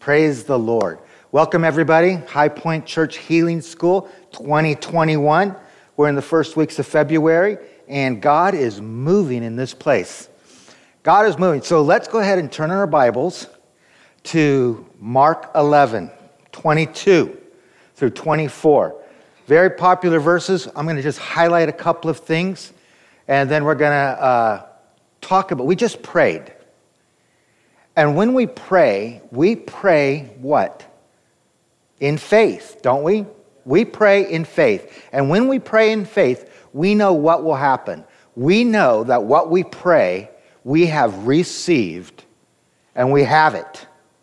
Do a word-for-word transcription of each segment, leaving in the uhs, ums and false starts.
Praise the Lord. Welcome, everybody. High Point Church Healing School twenty twenty-one. We're in the first weeks of February, and God is moving in this place. God is moving. So let's go ahead and turn in our Bibles to Mark eleven, twenty-two through twenty-four. Very popular verses. I'm going to just highlight a couple of things, and then we're going to uh, talk about, we just prayed. And when we pray, we pray what? In faith, don't we? We pray in faith. And when we pray in faith, we know what will happen. We know that what we pray, we have received, and we have it.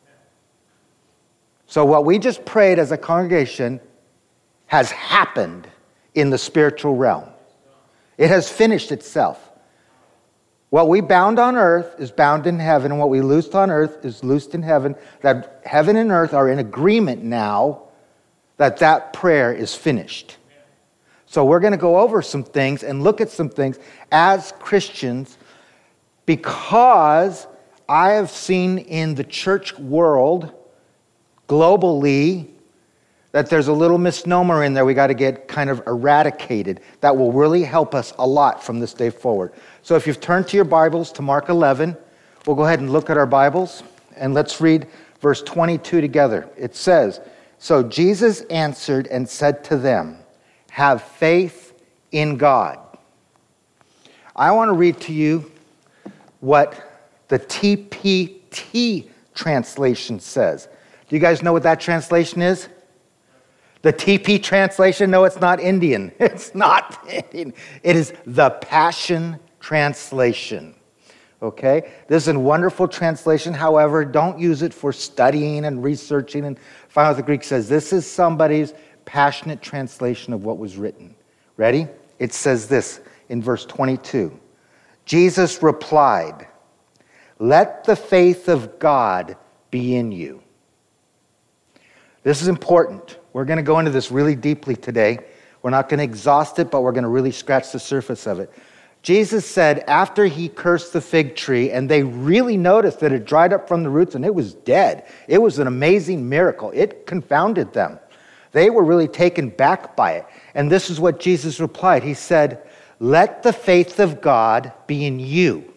So what we just prayed as a congregation has happened in the spiritual realm. It has finished itself. What we bound on earth is bound in heaven, and what we loosed on earth is loosed in heaven. That heaven and earth are in agreement now that that prayer is finished. So we're going to go over some things and look at some things as Christians, because I have seen in the church world, globally, that there's a little misnomer in there we got to get kind of eradicated that will really help us a lot from this day forward. So if you've turned to your Bibles to Mark eleven, we'll go ahead and look at our Bibles, and let's read verse twenty-two together. It says, "So Jesus answered and said to them, 'Have faith in God.'" I want to read to you what the T P T translation says. Do you guys know what that translation is? The T P translation? No, it's not Indian. It's not Indian. It is the Passion Translation. Okay? This is a wonderful translation. However, don't use it for studying and researching and find out what the Greek says. This is somebody's passionate translation of what was written. Ready? It says this in verse twenty-two. Jesus replied, "Let the faith of God be in you." This is important. We're going to go into this really deeply today. We're not going to exhaust it, but we're going to really scratch the surface of it. Jesus said after he cursed the fig tree, and they really noticed that it dried up from the roots and it was dead. It was an amazing miracle. It confounded them. They were really taken back by it. And this is what Jesus replied. He said, "Let the faith of God be in you."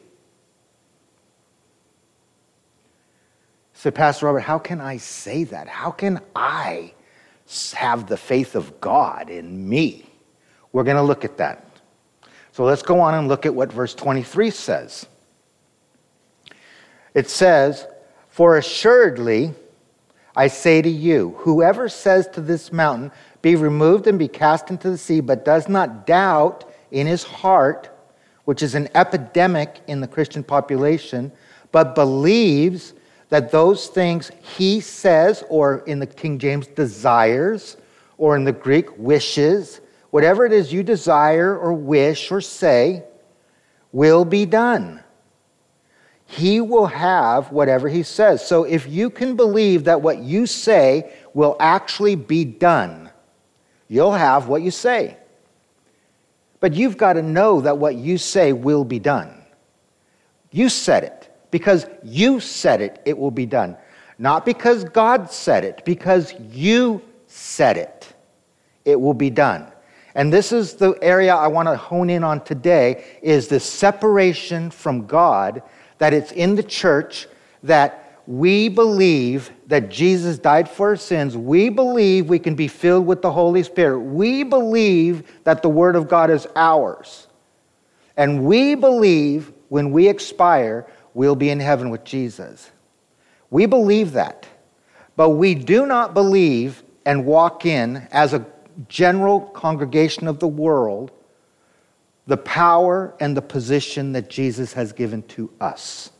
So, Pastor Robert, how can I say that? How can I have the faith of God in me? We're going to look at that. So let's go on and look at what verse twenty-three says. It says, "For assuredly, I say to you, whoever says to this mountain, 'Be removed and be cast into the sea,' but does not doubt in his heart," which is an epidemic in the Christian population, "but believes that those things he says," or in the King James, desires, or in the Greek, wishes, whatever it is you desire or wish or say, will be done. He will have whatever he says. So if you can believe that what you say will actually be done, you'll have what you say. But you've got to know that what you say will be done. You said it. Because you said it, it will be done. Not because God said it, because you said it, it will be done. And this is the area I want to hone in on today, is the separation from God, that it's in the church, that we believe that Jesus died for our sins. We believe we can be filled with the Holy Spirit. We believe that the Word of God is ours. And we believe when we expire, we'll be in heaven with Jesus. We believe that. But we do not believe and walk in, as a general congregation of the world, the power and the position that Jesus has given to us.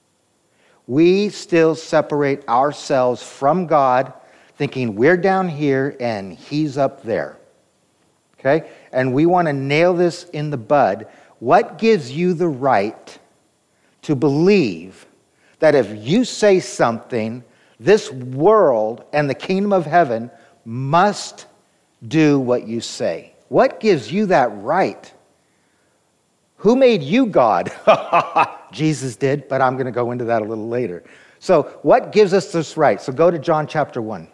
We still separate ourselves from God, thinking we're down here and he's up there. Okay? And we want to nail this in the bud. What gives you the right to believe that if you say something, this world and the kingdom of heaven must do what you say? What gives you that right? Who made you God? Jesus did, but I'm going to go into that a little later. So what gives us this right? So go to John chapter one.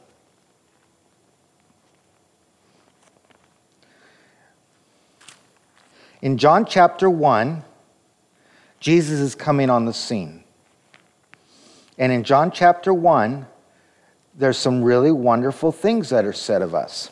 In John chapter one, Jesus is coming on the scene. And in John chapter one, there's some really wonderful things that are said of us.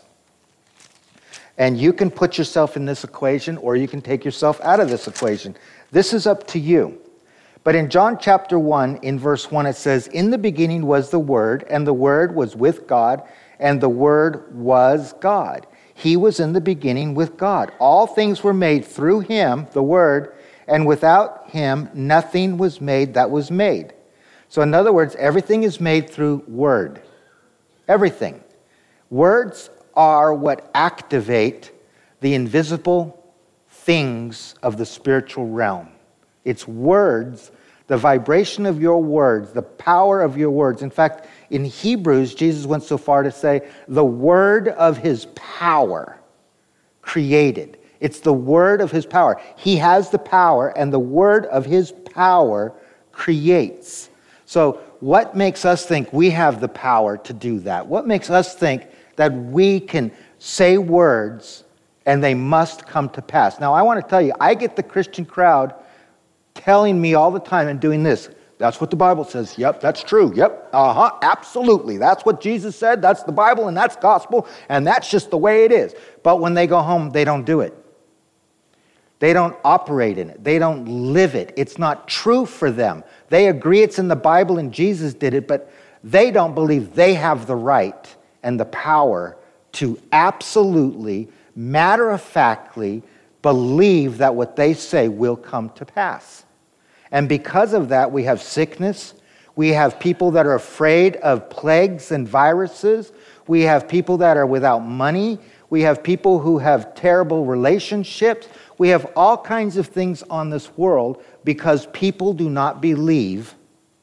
And you can put yourself in this equation, or you can take yourself out of this equation. This is up to you. But in John chapter one, in verse one, it says, "In the beginning was the Word, and the Word was with God, and the Word was God. He was in the beginning with God. All things were made through him," the Word, "and without him nothing was made that was made." So in other words, everything is made through Word. Everything. Words are what activate the invisible things of the spiritual realm. It's words, the vibration of your words, the power of your words. In fact, in Hebrews, Jesus went so far to say, the word of his power created. It's the word of his power. He has the power, and the word of his power creates. So what makes us think we have the power to do that? What makes us think that we can say words and they must come to pass? Now, I want to tell you, I get the Christian crowd telling me all the time and doing this. That's what the Bible says. Yep, that's true. Yep, uh-huh, absolutely. That's what Jesus said. That's the Bible, and that's gospel, and that's just the way it is. But when they go home, they don't do it. They don't operate in it. They don't live it. It's not true for them. They agree it's in the Bible and Jesus did it, but they don't believe they have the right and the power to absolutely, matter-of-factly believe that what they say will come to pass. And because of that, we have sickness. We have people that are afraid of plagues and viruses. We have people that are without money. We have people who have terrible relationships. We have all kinds of things on this world because people do not believe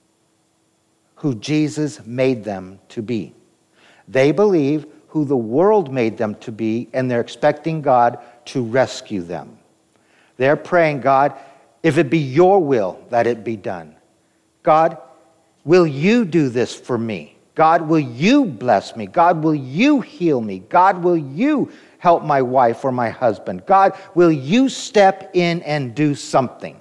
who Jesus made them to be. They believe who the world made them to be, and they're expecting God to rescue them. They're praying, God, if it be your will that it be done. God, will you do this for me? God, will you bless me? God, will you heal me? God, will you help my wife or my husband? God, will you step in and do something?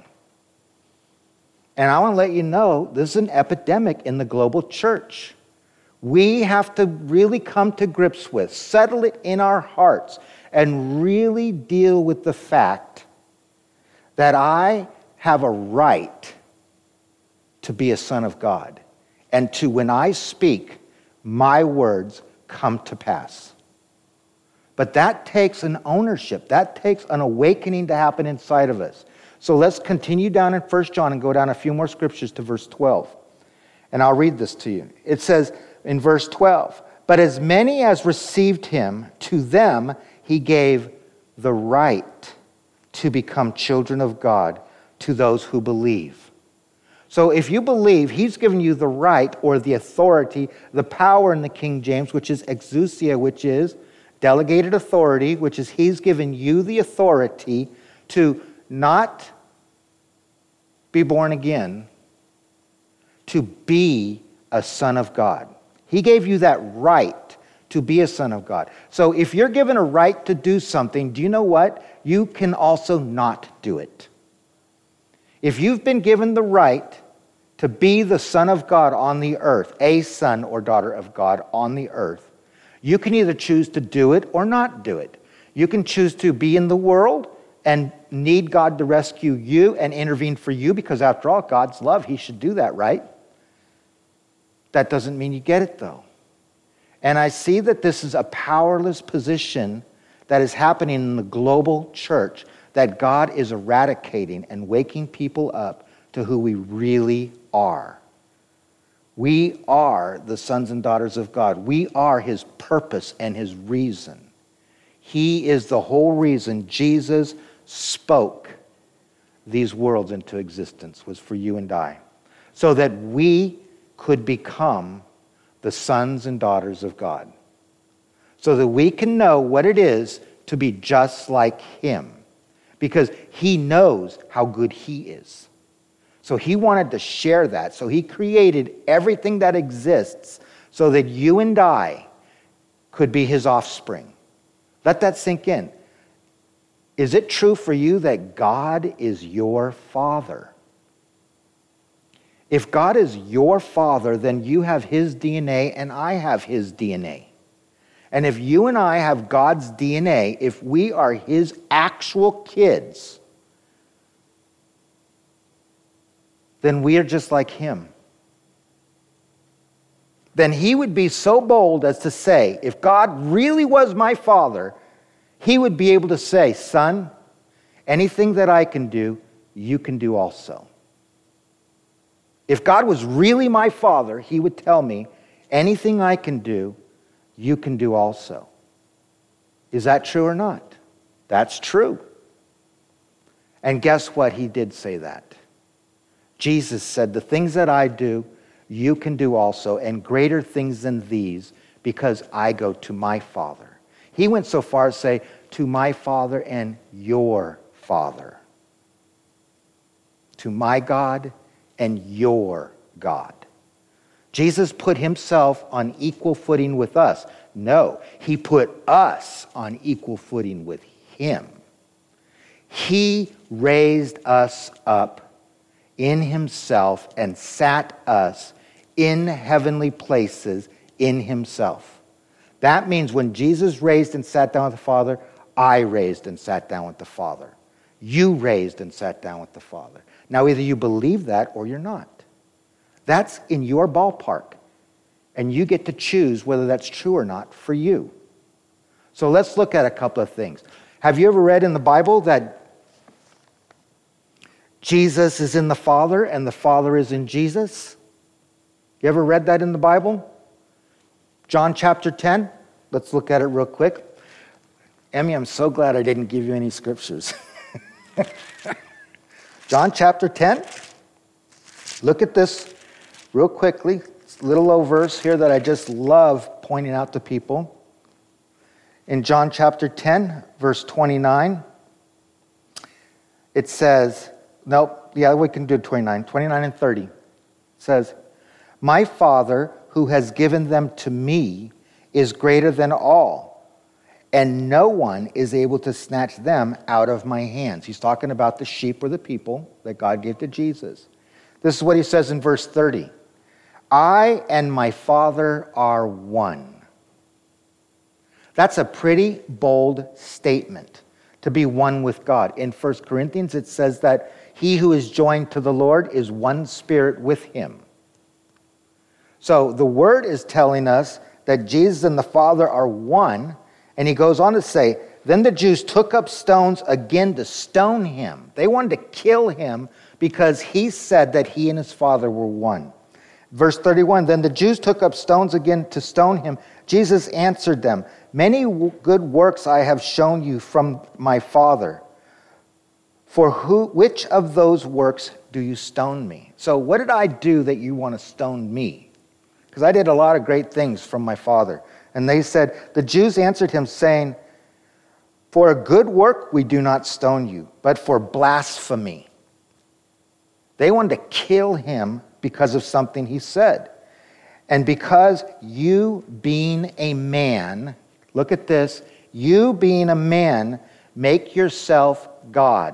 And I want to let you know, this is an epidemic in the global church. We have to really come to grips with, settle it in our hearts, and really deal with the fact that I have a right to be a son of God, and to, when I speak, my words come to pass. But that takes an ownership. That takes an awakening to happen inside of us. So let's continue down in First John and go down a few more scriptures to verse twelve. And I'll read this to you. It says in verse twelve, "But as many as received him, to them he gave the right to become children of God, to those who believe." So if you believe, he's given you the right or the authority, the power in the King James, which is exousia, which is delegated authority, which is he's given you the authority to not be born again, to be a son of God. He gave you that right to be a son of God. So if you're given a right to do something, do you know what? You can also not do it. If you've been given the right to be the son of God on the earth, a son or daughter of God on the earth, you can either choose to do it or not do it. You can choose to be in the world and need God to rescue you and intervene for you, because after all, God's love, he should do that, right? That doesn't mean you get it, though. And I see that this is a powerless position that is happening in the global church, that God is eradicating and waking people up to who we really are. We are the sons and daughters of God. We are his purpose and his reason. He is the whole reason Jesus spoke these worlds into existence, was for you and I, so that we could become the sons and daughters of God, so that we can know what it is to be just like him, because he knows how good he is. So he wanted to share that. So he created everything that exists so that you and I could be his offspring. Let that sink in. Is it true for you that God is your Father? If God is your Father, then you have his D N A and I have his D N A. And if you and I have God's D N A, if we are his actual kids, then we are just like him. Then he would be so bold as to say, if God really was my Father, he would be able to say, son, anything that I can do, you can do also. If God was really my Father, he would tell me, anything I can do, you can do also. Is that true or not? That's true. And guess what? He did say that. Jesus said, the things that I do, you can do also, and greater things than these, because I go to my Father. He went so far as to say, to my Father and your Father. To my God and your God. Jesus put himself on equal footing with us. No, he put us on equal footing with him. He raised us up in himself and sat us in heavenly places in himself. That means when Jesus raised and sat down with the Father, I raised and sat down with the Father. You raised and sat down with the Father. Now, either you believe that or you're not. That's in your ballpark. And you get to choose whether that's true or not for you. So let's look at a couple of things. Have you ever read in the Bible that Jesus is in the Father and the Father is in Jesus? You ever read that in the Bible? John chapter ten. Let's look at it real quick. Emmy, I'm so glad I didn't give you any scriptures. John chapter ten. Look at this real quickly. It's a little old verse here that I just love pointing out to people. In John chapter ten, verse twenty-nine, it says, nope, yeah, we can do twenty-nine, twenty-nine and thirty. It says, my Father who has given them to me is greater than all, and no one is able to snatch them out of my hands. He's talking about the sheep or the people that God gave to Jesus. This is what he says in verse thirty. I and my Father are one. That's a pretty bold statement, to be one with God. In First Corinthians, it says that he who is joined to the Lord is one spirit with him. So the word is telling us that Jesus and the Father are one, and he goes on to say, then the Jews took up stones again to stone him. They wanted to kill him because he said that he and his Father were one. Verse thirty-one, then the Jews took up stones again to stone him. Jesus answered them, many good works I have shown you from my Father. For who, which of those works do you stone me? So what did I do that you want to stone me? Because I did a lot of great things from my Father. And they said, the Jews answered him, saying, for a good work we do not stone you, but for blasphemy. They wanted to kill him because of something he said. And because you being a man, look at this, you being a man, make yourself God.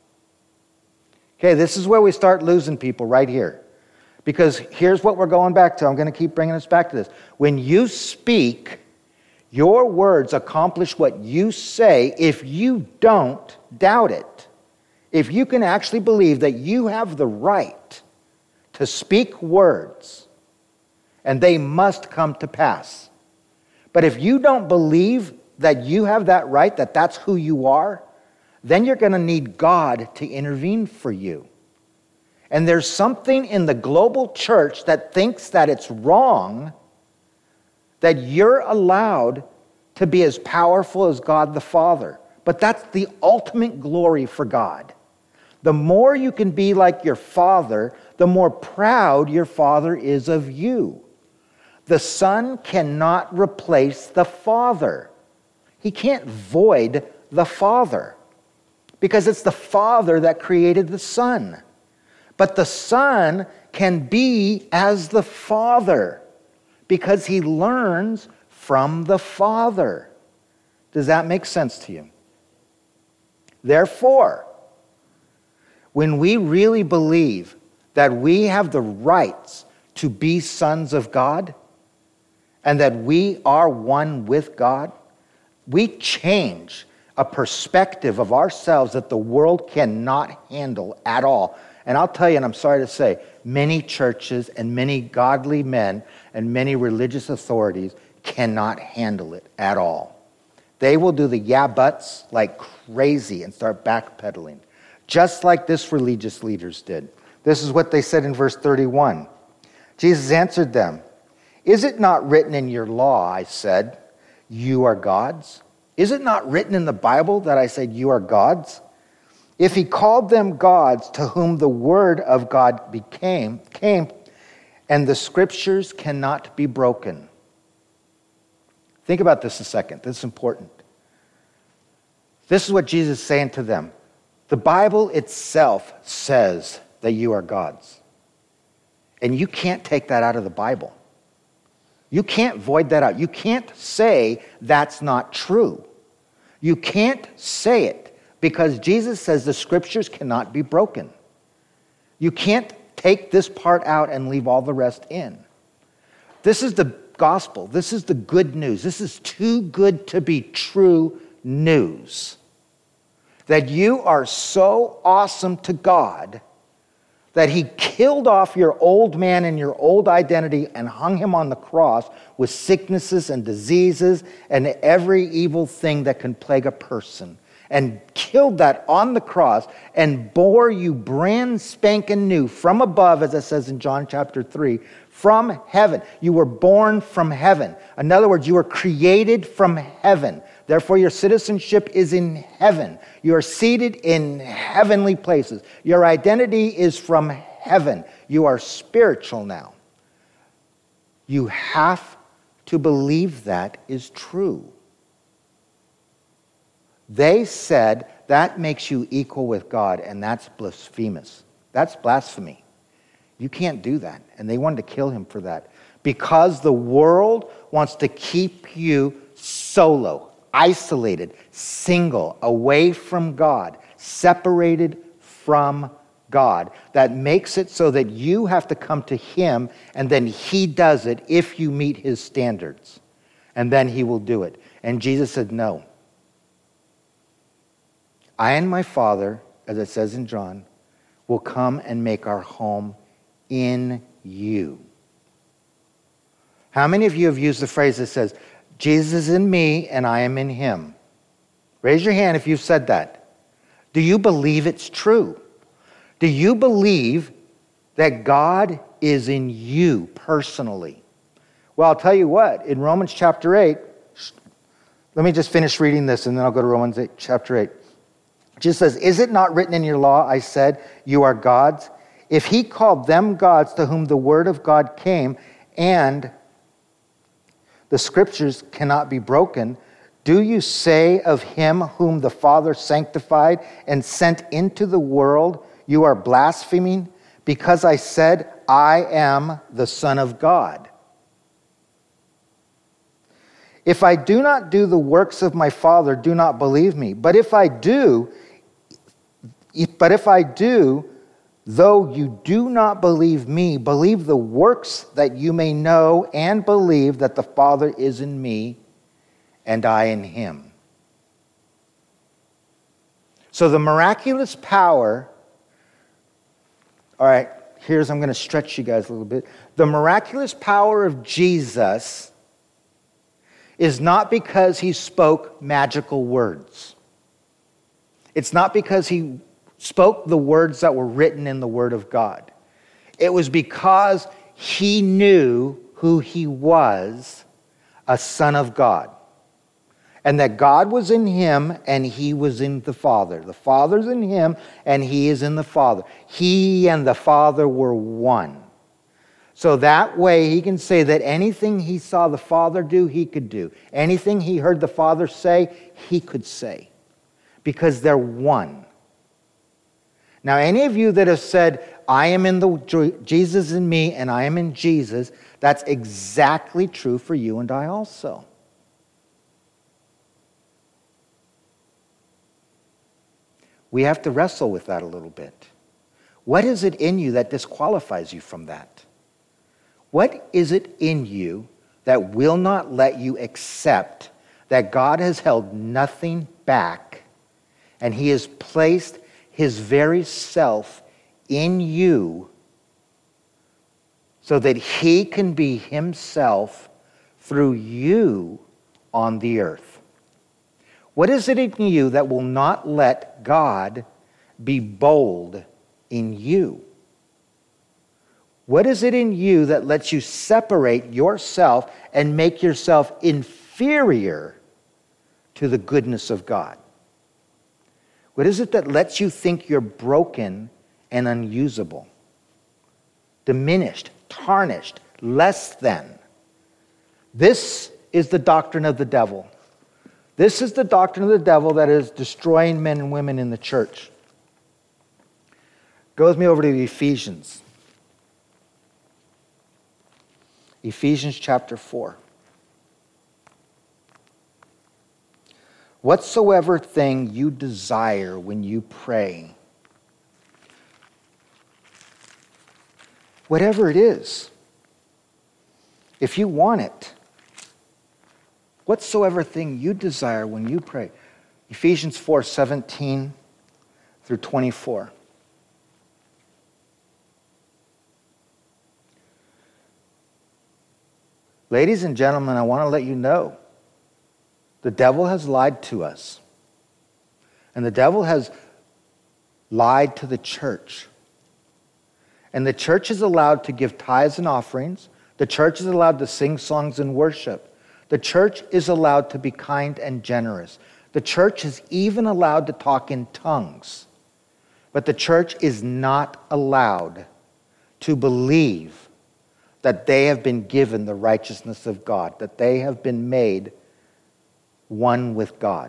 Okay, this is where we start losing people right here. Because here's what we're going back to. I'm going to keep bringing us back to this. When you speak, your words accomplish what you say. If you don't, doubt it. If you can actually believe that you have the right to speak words, and they must come to pass. But if you don't believe that you have that right, that that's who you are, then you're going to need God to intervene for you. And there's something in the global church that thinks that it's wrong that you're allowed to be as powerful as God the Father. But that's the ultimate glory for God. The more you can be like your Father, the more proud your Father is of you. The Son cannot replace the Father. He can't void the Father because it's the Father that created the Son. But the Son can be as the Father because he learns from the Father. Does that make sense to you? Therefore, when we really believe that we have the rights to be sons of God and that we are one with God, we change a perspective of ourselves that the world cannot handle at all. And I'll tell you, and I'm sorry to say, many churches and many godly men and many religious authorities cannot handle it at all. They will do the yeah buts like crazy and start backpedaling, just like this religious leaders did. This is what they said in verse thirty-one. Jesus answered them, "Is it not written in your law, I said, you are gods? Is it not written in the Bible that I said you are gods? If he called them gods to whom the word of God became, came, and the scriptures cannot be broken." Think about this a second. This is important. This is what Jesus is saying to them. The Bible itself says that you are gods. And you can't take that out of the Bible. You can't void that out. You can't say that's not true. You can't say it because Jesus says the scriptures cannot be broken. You can't take this part out and leave all the rest in. This is the gospel. This is the good news. This is too good to be true news. That you are so awesome to God that he killed off your old man and your old identity and hung him on the cross with sicknesses and diseases and every evil thing that can plague a person. And killed that on the cross and bore you brand spanking new from above, as it says in John chapter three, from heaven. You were born from heaven. In other words, you were created from heaven. Therefore, your citizenship is in heaven. You are seated in heavenly places. Your identity is from heaven. You are spiritual now. You have to believe that is true. They said that makes you equal with God, and that's blasphemous. That's blasphemy. You can't do that. And they wanted to kill him for that. Because the world wants to keep you solo, isolated, single, away from God, separated from God. That makes it so that you have to come to him, and then he does it if you meet his standards. And then he will do it. And Jesus said, no. I and my Father, as it says in John, will come and make our home in you. How many of you have used the phrase that says, Jesus is in me and I am in him? Raise your hand if you've said that. Do you believe it's true? Do you believe that God is in you personally? Well, I'll tell you what, in Romans chapter eight, let me just finish reading this and then I'll go to Romans eight, chapter eight. It just says, is it not written in your law, I said, you are gods? If he called them gods to whom the word of God came and the scriptures cannot be broken, do you say of him whom the Father sanctified and sent into the world, you are blaspheming? Because I said, I am the Son of God. If I do not do the works of my Father, do not believe me. But if I do, if, but if I do, though you do not believe me, believe the works that you may know and believe that the Father is in me and I in him. So the miraculous power, all right, here's, I'm going to stretch you guys a little bit. The miraculous power of Jesus is not because he spoke magical words. It's not because he spoke the words that were written in the Word of God. It was because he knew who he was, a son of God. And that God was in him and he was in the Father. The Father's in him and he is in the Father. He and the Father were one. So that way he can say that anything he saw the Father do, he could do. Anything he heard the Father say, he could say. Because they're one. Now, any of you that have said, I am in the Jesus in me and I am in Jesus, that's exactly true for you and I also. We have to wrestle with that a little bit. What is it in you that disqualifies you from that? What is it in you that will not let you accept that God has held nothing back and he has placed his very self in you so that he can be himself through you on the earth? What is it in you that will not let God be bold in you? What is it in you that lets you separate yourself and make yourself inferior to the goodness of God? What is it that lets you think you're broken and unusable, diminished, tarnished, less than? This is the doctrine of the devil. This is the doctrine of the devil that is destroying men and women in the church. Go with me over to Ephesians. Ephesians chapter four. Whatsoever thing you desire when you pray, whatever it is, if you want it, whatsoever thing you desire when you pray. Ephesians four, seventeen through twenty-four. Ladies and gentlemen, I want to let you know, the devil has lied to us. And the devil has lied to the church. And the church is allowed to give tithes and offerings. The church is allowed to sing songs and worship. The church is allowed to be kind and generous. The church is even allowed to talk in tongues. But the church is not allowed to believe that they have been given the righteousness of God, that they have been made one with God.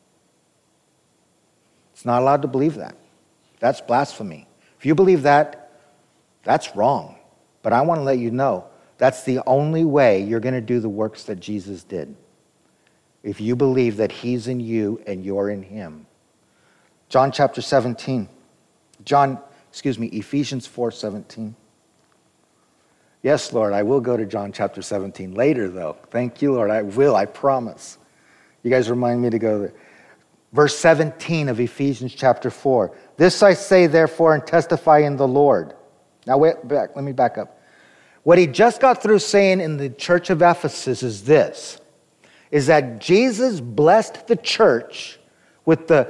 It's not allowed to believe that. That's blasphemy. If you believe that, that's wrong. But I want to let you know, that's the only way you're going to do the works that Jesus did. If you believe that he's in you and you're in him. John chapter seventeen. John, excuse me, Ephesians four seventeen. Yes, Lord, I will go to John chapter seventeen later, though. Thank you, Lord. I will, I promise. You guys remind me to go there. Verse seventeen of Ephesians chapter four. This I say, therefore, and testify in the Lord. Now, wait back. Let me back up. What he just got through saying in the church of Ephesus is this, is that Jesus blessed the church with the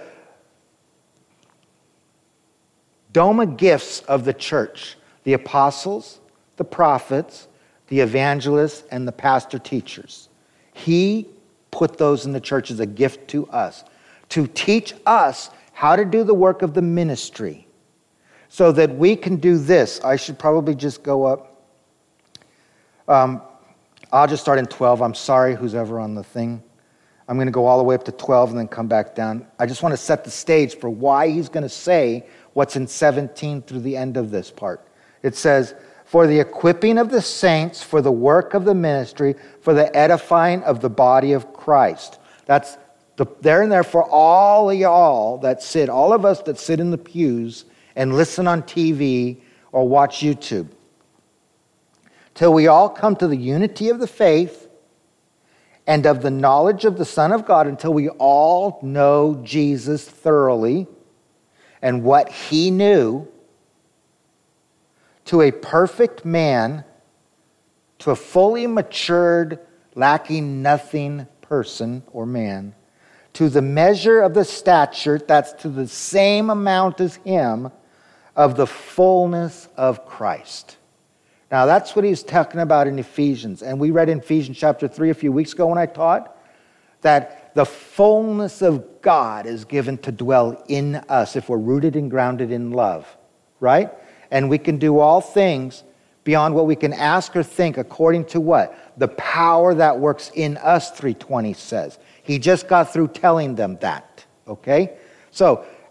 doma gifts of the church, the apostles, the prophets, the evangelists, and the pastor teachers. He put those in the church as a gift to us, to teach us how to do the work of the ministry, so that we can do this. I should probably just go up. Um, I'll just start in twelve. I'm sorry, who's ever on the thing. I'm going to go all the way up to twelve and then come back down. I just want to set the stage for why he's going to say what's in seventeen through the end of this part. It says, for the equipping of the saints, for the work of the ministry, for the edifying of the body of Christ. That's the, there and there for all of y'all that sit, all of us that sit in the pews and listen on T V or watch YouTube. Till we all come to the unity of the faith and of the knowledge of the Son of God, until we all know Jesus thoroughly and what he knew, to a perfect man, to a fully matured, lacking nothing person or man, to the measure of the stature, that's to the same amount as him, of the fullness of Christ. Now that's what he's talking about in Ephesians. And we read in Ephesians chapter three a few weeks ago when I taught that the fullness of God is given to dwell in us if we're rooted and grounded in love, right? And we can do all things beyond what we can ask or think according to what? The power that works in us, three twenty says. He just got through telling them that, okay? So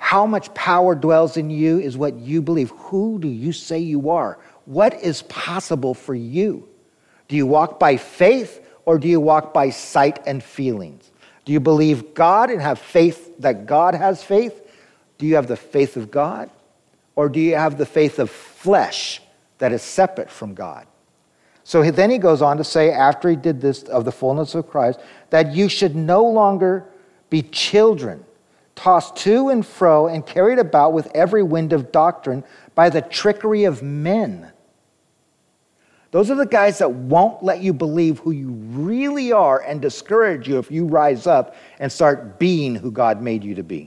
How much power dwells in you is what you believe. Who do you say you are? What is possible for you? Do you walk by faith or do you walk by sight and feelings? Do you believe God and have faith that God has faith? Do you have the faith of God? Or do you have the faith of flesh that is separate from God? So then he goes on to say, after he did this of the fullness of Christ, that you should no longer be children, tossed to and fro and carried about with every wind of doctrine by the trickery of men. Those are the guys that won't let you believe who you really are and discourage you if you rise up and start being who God made you to be.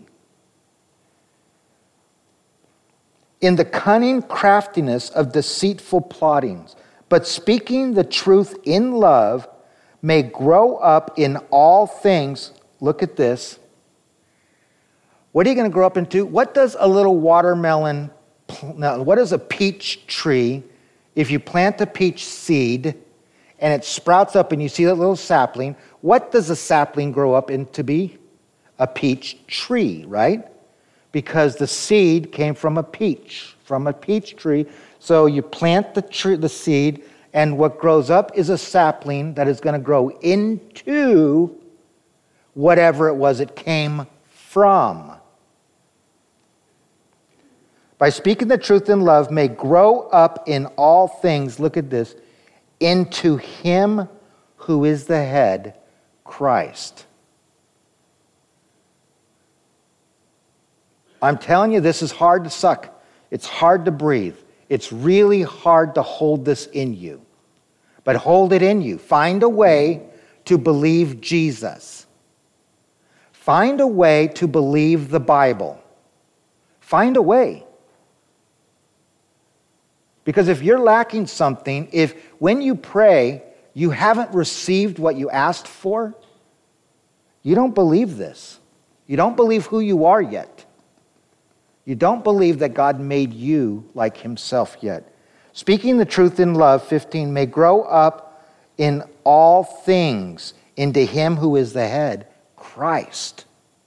In the cunning craftiness of deceitful plottings, but speaking the truth in love, may grow up in all things. Look at this. What are you going to grow up into? What does a little watermelon, now, what is a peach tree? If you plant a peach seed and it sprouts up and you see that little sapling, what does a sapling grow up into be? A peach tree, right? Because the seed came from a peach, from a peach tree. So you plant the tree, the seed, and what grows up is a sapling that is going to grow into whatever it was it came from. By speaking the truth in love, may grow up in all things, look at this, into him who is the head, Christ. I'm telling you, this is hard to suck. It's hard to breathe. It's really hard to hold this in you. But hold it in you. Find a way to believe Jesus. Find a way to believe the Bible. Find a way. Because if you're lacking something, if when you pray, you haven't received what you asked for, you don't believe this. You don't believe who you are yet. You don't believe that God made you like himself yet. Speaking the truth in love, fifteen, may grow up in all things into him who is the head, Christ.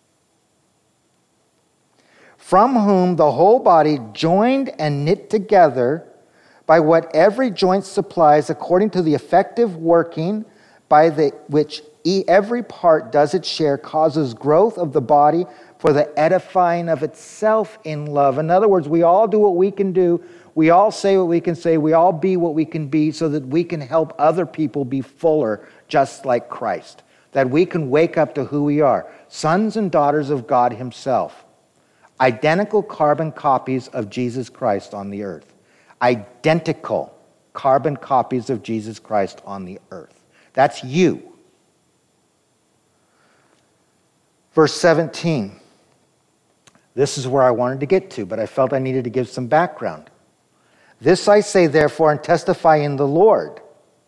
From whom the whole body, joined and knit together by what every joint supplies, according to the effective working by the which every part does its share, causes growth of the body for the edifying of itself in love. In other words, we all do what we can do. We all say what we can say. We all be what we can be so that we can help other people be fuller, just like Christ. That we can wake up to who we are, sons and daughters of God himself. Identical carbon copies of Jesus Christ on the earth. Identical carbon copies of Jesus Christ on the earth. That's you. Verse seventeen. This is where I wanted to get to, but I felt I needed to give some background. This I say, therefore, and testify in the Lord.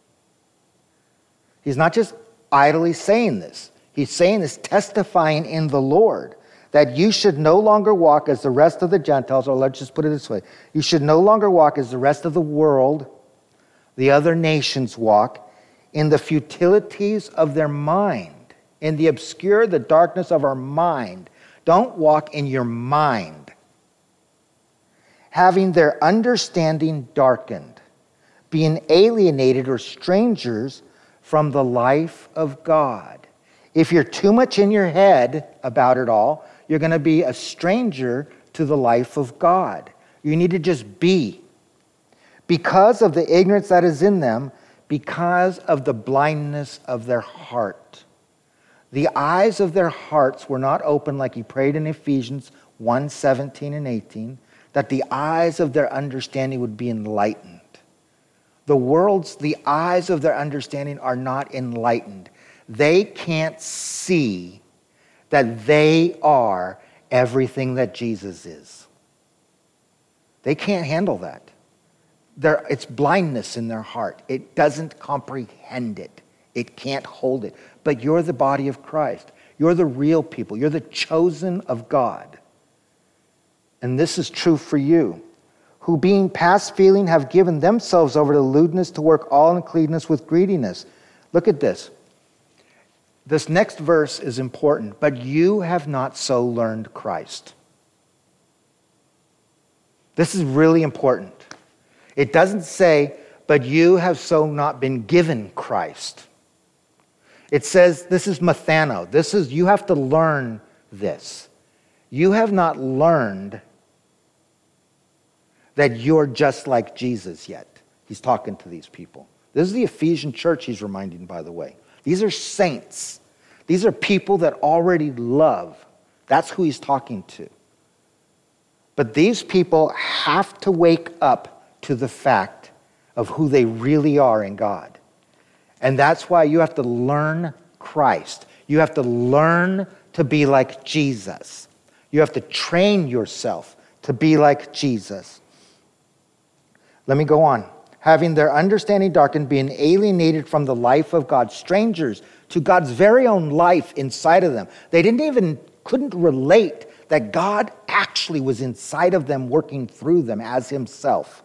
He's not just idly saying this. He's saying this, testifying in the Lord, that you should no longer walk as the rest of the Gentiles, or let's just put it this way. You should no longer walk as the rest of the world, the other nations walk, in the futilities of their mind, in the obscure, the darkness of our mind. Don't walk in your mind. Having their understanding darkened, being alienated or strangers from the life of God. If you're too much in your head about it all, you're going to be a stranger to the life of God. You need to just be. Because of the ignorance that is in them, because of the blindness of their heart. The eyes of their hearts were not open, like he prayed in Ephesians one, seventeen and eighteen, that the eyes of their understanding would be enlightened. The world's, the eyes of their understanding are not enlightened. They can't see that they are everything that Jesus is. They can't handle that. There, it's blindness in their heart. It doesn't comprehend it. It can't hold it. But you're the body of Christ. You're the real people. You're the chosen of God. And this is true for you, who being past feeling have given themselves over to lewdness, to work all uncleanness with greediness. Look at this. This next verse is important. But you have not so learned Christ. This is really important. It doesn't say, but you have so not been given Christ. It says, this is Mathano. This is, you have to learn this. You have not learned that you're just like Jesus yet. He's talking to these people. This is the Ephesian church he's reminding, by the way. These are saints. These are people that already love. That's who he's talking to. But these people have to wake up to the fact of who they really are in God. And that's why you have to learn Christ. You have to learn to be like Jesus. You have to train yourself to be like Jesus. Let me go on. Having their understanding darkened, being alienated from the life of God, strangers to God's very own life inside of them. They didn't even, couldn't relate that God actually was inside of them, working through them as himself.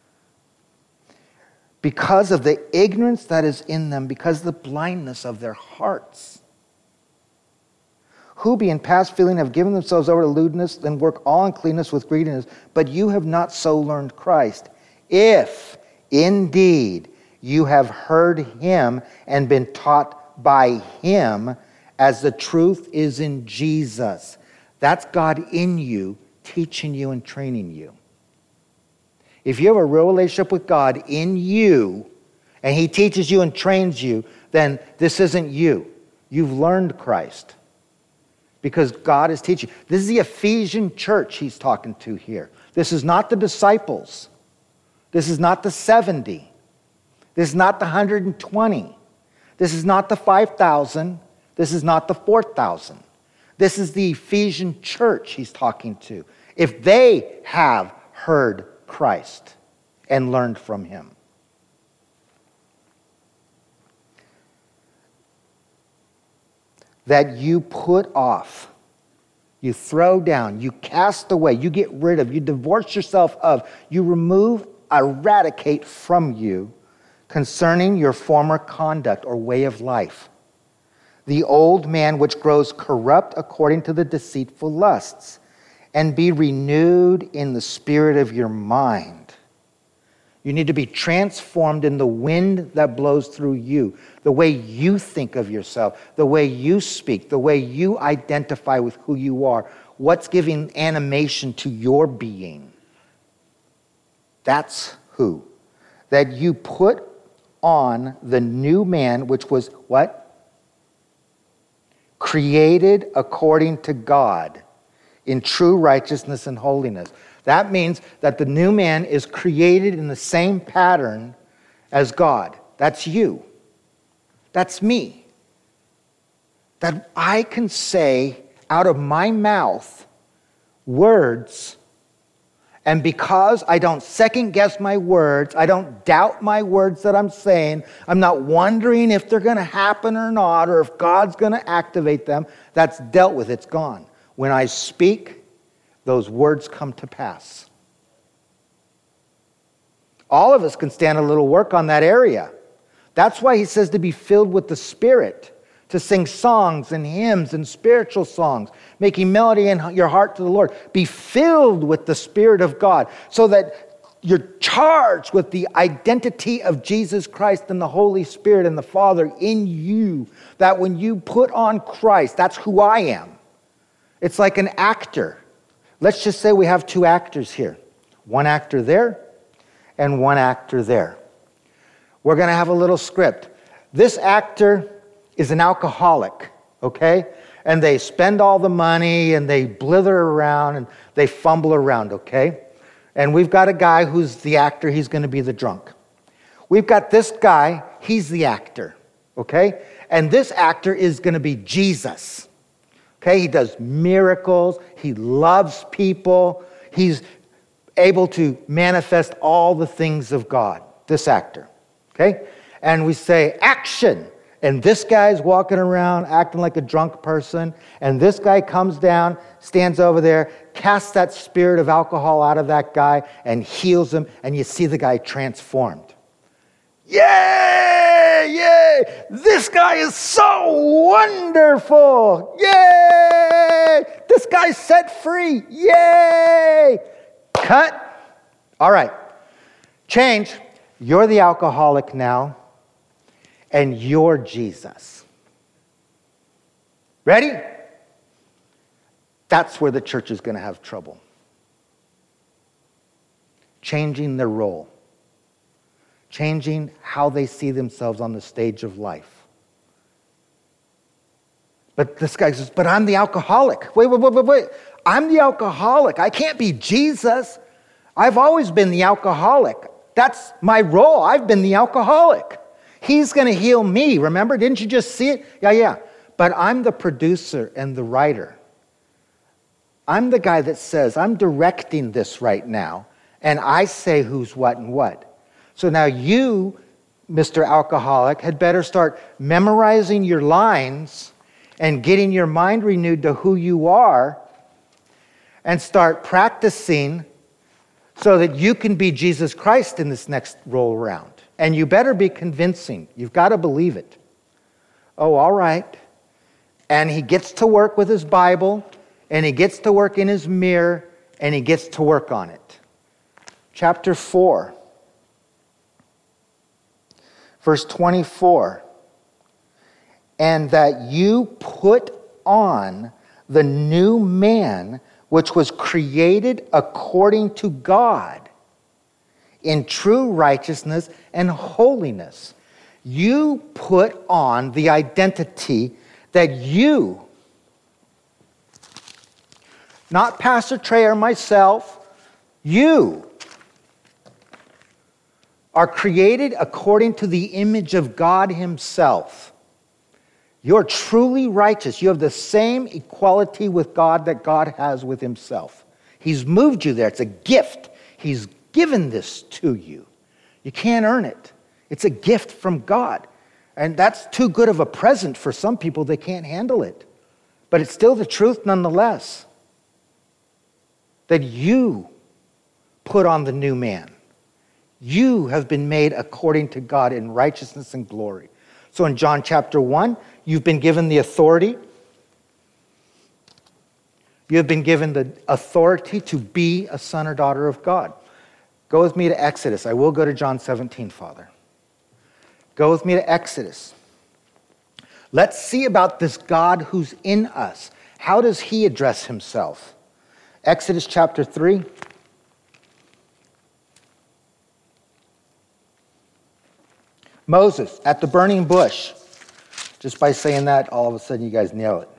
Because of the ignorance that is in them, because of the blindness of their hearts. Who being past feeling have given themselves over to lewdness, and work all uncleanness with greediness, but you have not so learned Christ. If indeed you have heard him and been taught by him, as the truth is in Jesus. That's God in you, teaching you and training you. If you have a real relationship with God in you, and he teaches you and trains you, then this isn't you. You've learned Christ. Because God is teaching. This is the Ephesian church he's talking to here. This is not the disciples. This is not the seventy. This is not the one hundred twenty. This is not the five thousand. This is not the four thousand. This is the Ephesian church he's talking to. If they have heard Christ and learned from him. That you put off, you throw down, you cast away, you get rid of, you divorce yourself of, you remove, eradicate from you concerning your former conduct or way of life. The old man which grows corrupt according to the deceitful lusts, and be renewed in the spirit of your mind. You need to be transformed in the wind that blows through you, the way you think of yourself, the way you speak, the way you identify with who you are, what's giving animation to your being. That's who. That you put on the new man, which was what? Created according to God in true righteousness and holiness. That means that the new man is created in the same pattern as God. That's you. That's me. That I can say out of my mouth words, and because I don't second guess my words, I don't doubt my words that I'm saying, I'm not wondering if they're going to happen or not, or if God's going to activate them, that's dealt with, it's gone. When I speak, those words come to pass. All of us can stand a little work on that area. That's why he says to be filled with the Spirit, to sing songs and hymns and spiritual songs, making melody in your heart to the Lord. Be filled with the Spirit of God so that you're charged with the identity of Jesus Christ and the Holy Spirit and the Father in you. That when you put on Christ, that's who I am. It's like an actor. Let's just say we have two actors here. One actor there and one actor there. We're going to have a little script. This actor is an alcoholic, okay? And they spend all the money and they blither around and they fumble around, okay? And we've got a guy who's the actor, he's going to be the drunk. We've got this guy, he's the actor, okay? And this actor is going to be Jesus. Okay, he does miracles. He loves people. He's able to manifest all the things of God, this actor. Okay? And we say, action. And this guy's walking around acting like a drunk person. And this guy comes down, stands over there, casts that spirit of alcohol out of that guy and heals him. And you see the guy transformed. Yay! Yay! This guy is so wonderful! Yay! This guy's set free! Yay! Cut. All right. Change. You're the alcoholic now, and you're Jesus. Ready? That's where the church is going to have trouble. Changing their role. Changing how they see themselves on the stage of life. But this guy says, but I'm the alcoholic. Wait, wait, wait, wait, wait. I'm the alcoholic. I can't be Jesus. I've always been the alcoholic. That's my role. I've been the alcoholic. He's going to heal me. Remember? Didn't you just see it? Yeah, yeah. But I'm the producer and the writer. I'm the guy that says, I'm directing this right now, and I say who's what and what. So now you, Mister Alcoholic, had better start memorizing your lines and getting your mind renewed to who you are and start practicing so that you can be Jesus Christ in this next roll around. And you better be convincing. You've got to believe it. Oh, all right. And he gets to work with his Bible, and he gets to work in his mirror, and he gets to work on it. Chapter four, verse twenty-four. And that you put on the new man, which was created according to God, in true righteousness and holiness. You put on the identity that you, not Pastor Trey or myself, you are created according to the image of God himself. You're truly righteous. You have the same equality with God that God has with himself. He's moved you there. It's a gift. He's given this to you. You can't earn it. It's a gift from God. And that's too good of a present for some people. They can't handle it. But it's still the truth nonetheless. That you put on the new man. You have been made according to God in righteousness and glory. So in John chapter one, you've been given the authority. You have been given the authority to be a son or daughter of God. Go with me to Exodus. I will go to John seventeen, Father. Go with me to Exodus. Let's see about this God who's in us. How does he address himself? Exodus chapter three. Moses at the burning bush. Just by saying that, all of a sudden you guys nail it.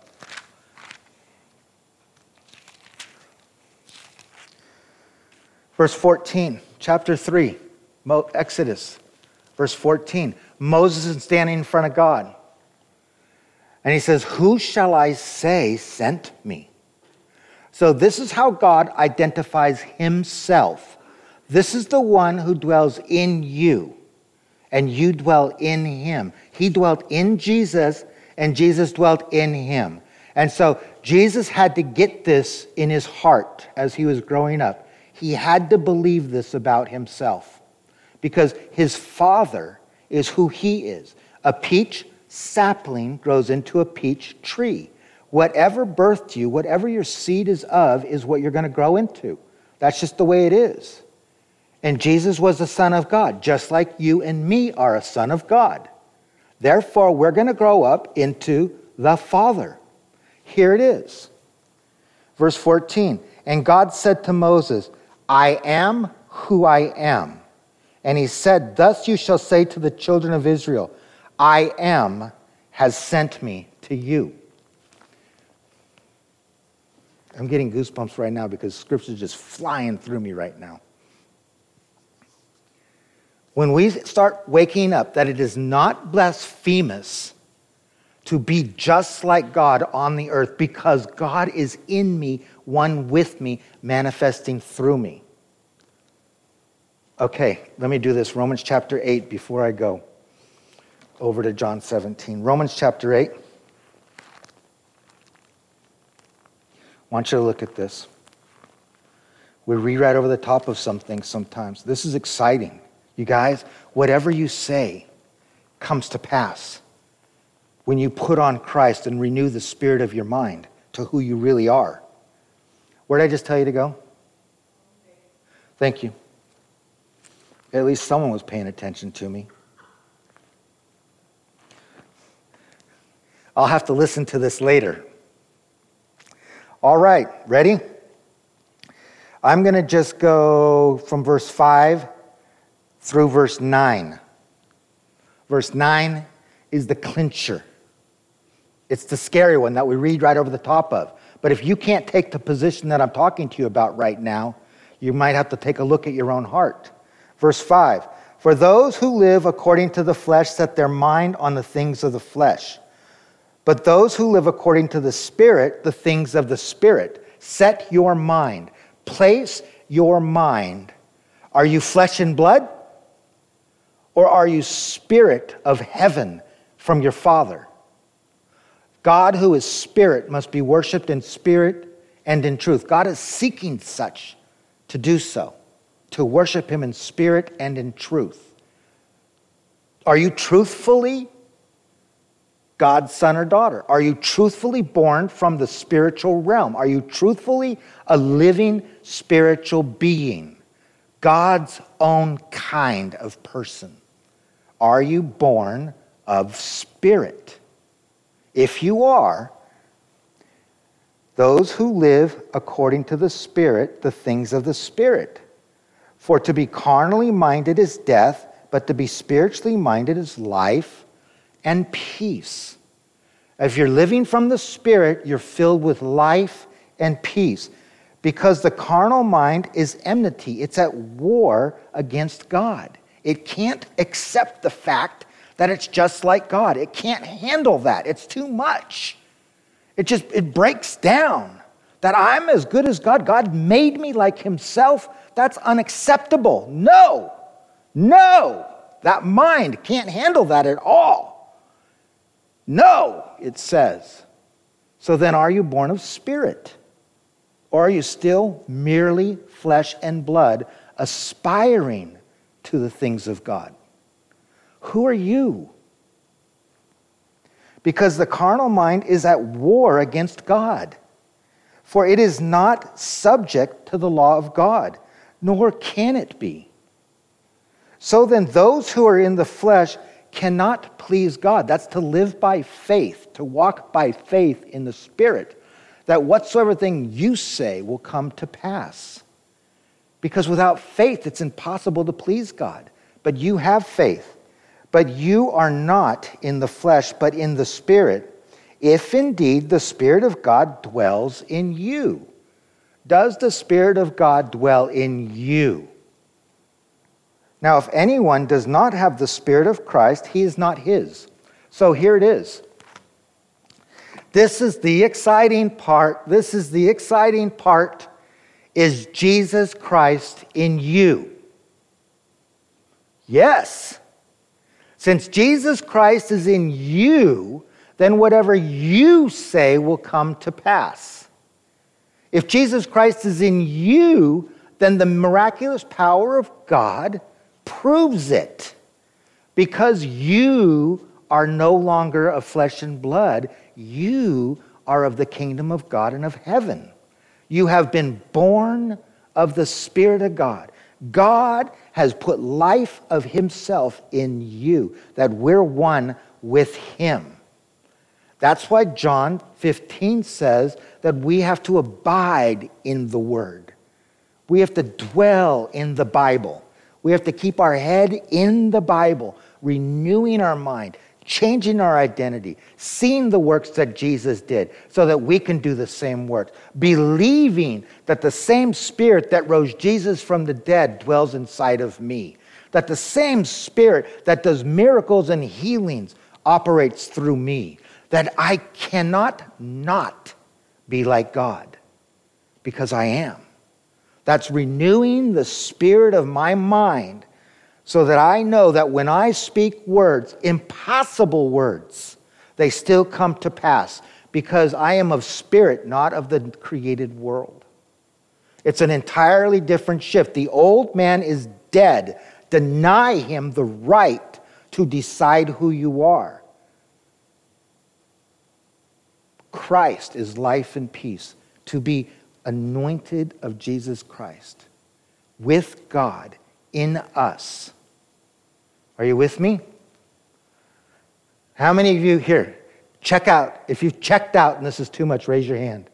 Verse fourteen, chapter three, Exodus, verse fourteen. Moses is standing in front of God. And he says, who shall I say sent me? So this is how God identifies himself. This is the one who dwells in you. And you dwell in him. He dwelt in Jesus, and Jesus dwelt in him. And so Jesus had to get this in his heart as he was growing up. He had to believe this about himself because his Father is who he is. A peach sapling grows into a peach tree. Whatever birthed you, whatever your seed is of, is what you're going to grow into. That's just the way it is. And Jesus was the Son of God, just like you and me are a son of God. Therefore, we're going to grow up into the Father. Here it is. Verse fourteen. And God said to Moses, I am who I am. And he said, thus you shall say to the children of Israel, I am has sent me to you. I'm getting goosebumps right now because Scripture is just flying through me right now. When we start waking up that it is not blasphemous to be just like God on the earth because God is in me, one with me, manifesting through me. Okay, let me do this. Romans chapter eight before I go over to John seventeen. Romans chapter eight. I want you to look at this. We read right over the top of some things sometimes. This is exciting. You guys, whatever you say comes to pass when you put on Christ and renew the spirit of your mind to who you really are. Where did I just tell you to go? Thank you. At least someone was paying attention to me. I'll have to listen to this later. All right, ready? I'm going to just go from verse five through verse nine. Verse nine is the clincher. It's the scary one that we read right over the top of. But if you can't take the position that I'm talking to you about right now, you might have to take a look at your own heart. Verse five, for those who live according to the flesh set their mind on the things of the flesh. But those who live according to the Spirit, the things of the Spirit. Set your mind. Place your mind. Are you flesh and blood? Or are you spirit of heaven from your Father? God, who is spirit, must be worshiped in spirit and in truth. God is seeking such to do so, to worship him in spirit and in truth. Are you truthfully God's son or daughter? Are you truthfully born from the spiritual realm? Are you truthfully a living spiritual being? God's own kind of person. Are you born of spirit? If you are, those who live according to the Spirit, the things of the Spirit. For to be carnally minded is death, but to be spiritually minded is life and peace. If you're living from the Spirit, you're filled with life and peace. Because the carnal mind is enmity. It's at war against God. It can't accept the fact that it's just like God. It can't handle that. It's too much. It just, it breaks down. That I'm as good as God. God made me like himself. That's unacceptable. No. No. That mind can't handle that at all. No, it says. So then are you born of spirit? Or are you still merely flesh and blood, aspiring to the things of God? Who are you? Because the carnal mind is at war against God. For it is not subject to the law of God, nor can it be. So then those who are in the flesh cannot please God. That's to live by faith, to walk by faith in the Spirit, that whatsoever thing you say will come to pass. Because without faith, it's impossible to please God. But you have faith. But you are not in the flesh, but in the Spirit, if indeed the Spirit of God dwells in you. Does the Spirit of God dwell in you? Now, if anyone does not have the Spirit of Christ, he is not his. So here it is. This is the exciting part. This is the exciting part. Is Jesus Christ in you? Yes. Since Jesus Christ is in you, then whatever you say will come to pass. If Jesus Christ is in you, then the miraculous power of God proves it. Because you are no longer of flesh and blood, you are of the kingdom of God and of heaven. You have been born of the Spirit of God. God has put life of himself in you, that we're one with him. That's why John fifteen says that we have to abide in the Word. We have to dwell in the Bible. We have to keep our head in the Bible, renewing our mind, changing our identity, seeing the works that Jesus did so that we can do the same works, believing that the same Spirit that rose Jesus from the dead dwells inside of me, that the same Spirit that does miracles and healings operates through me, that I cannot not be like God because I am. That's renewing the spirit of my mind so that I know that when I speak words, impossible words, they still come to pass because I am of spirit, not of the created world. It's an entirely different shift. The old man is dead. Deny him the right to decide who you are. Christ is life and peace, to be anointed of Jesus Christ with God in us. Are you with me? How many of you here, check out, if you've checked out and this is too much, raise your hand.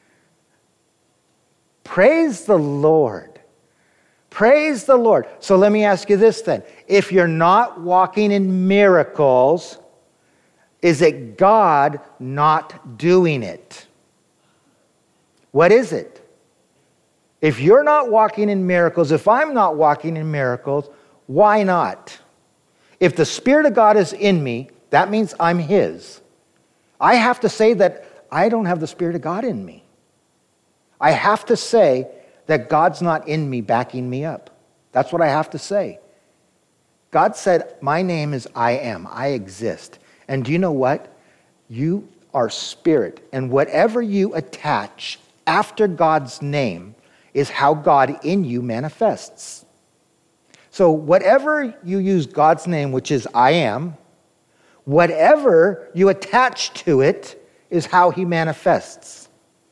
Praise the Lord. Praise the Lord. So let me ask you this then. If you're not walking in miracles, is it God not doing it? What is it? If you're not walking in miracles, if I'm not walking in miracles, why not? If the Spirit of God is in me, that means I'm His. I have to say that I don't have the Spirit of God in me. I have to say that God's not in me backing me up. That's what I have to say. God said, my name is I am. I exist. And do you know what? You are spirit. And whatever you attach after God's name is how God in you manifests. So whatever you use God's name, which is I am, whatever you attach to it is how He manifests.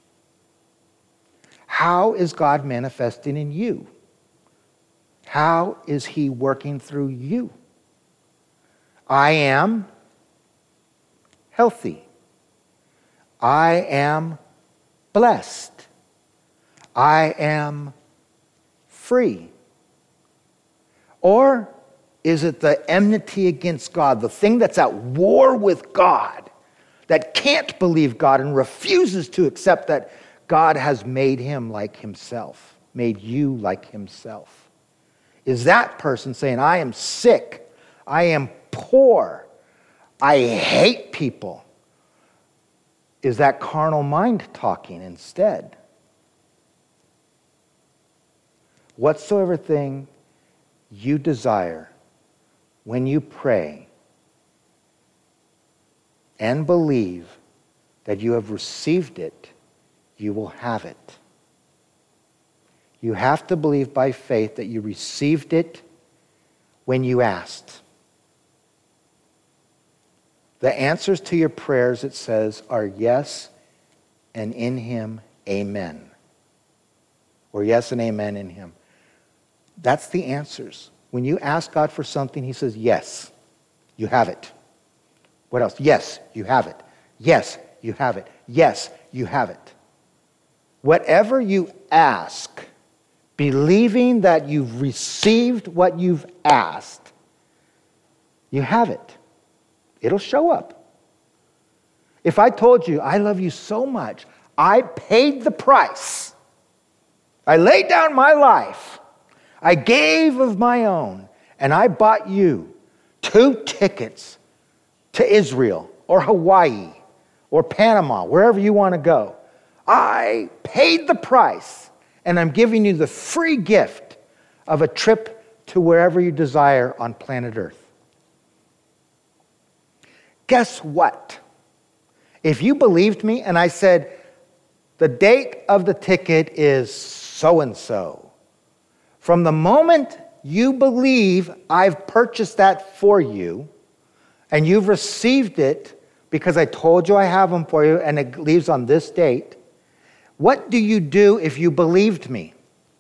How is God manifesting in you? How is He working through you? I am healthy. I am blessed. I am free. Or is it the enmity against God, the thing that's at war with God, that can't believe God and refuses to accept that God has made him like Himself, made you like Himself? Is that person saying, I am sick, I am poor, I hate people? Is that carnal mind talking instead? Whatsoever thing you desire when you pray and believe that you have received it, you will have it. You have to believe by faith that you received it when you asked. The answers to your prayers, it says, are yes, and in Him, amen. Or yes and amen in Him. That's the answers. When you ask God for something, He says, yes, you have it. What else? Yes, you have it. Yes, you have it. Yes, you have it. Whatever you ask, believing that you've received what you've asked, you have it. It'll show up. If I told you, I love you so much, I paid the price. I laid down my life. I gave of my own, and I bought you two tickets to Israel or Hawaii or Panama, wherever you want to go. I paid the price, and I'm giving you the free gift of a trip to wherever you desire on planet Earth. Guess what? If you believed me and I said, the date of the ticket is so-and-so, from the moment you believe I've purchased that for you, and you've received it because I told you I have them for you and it leaves on this date, what do you do if you believed me?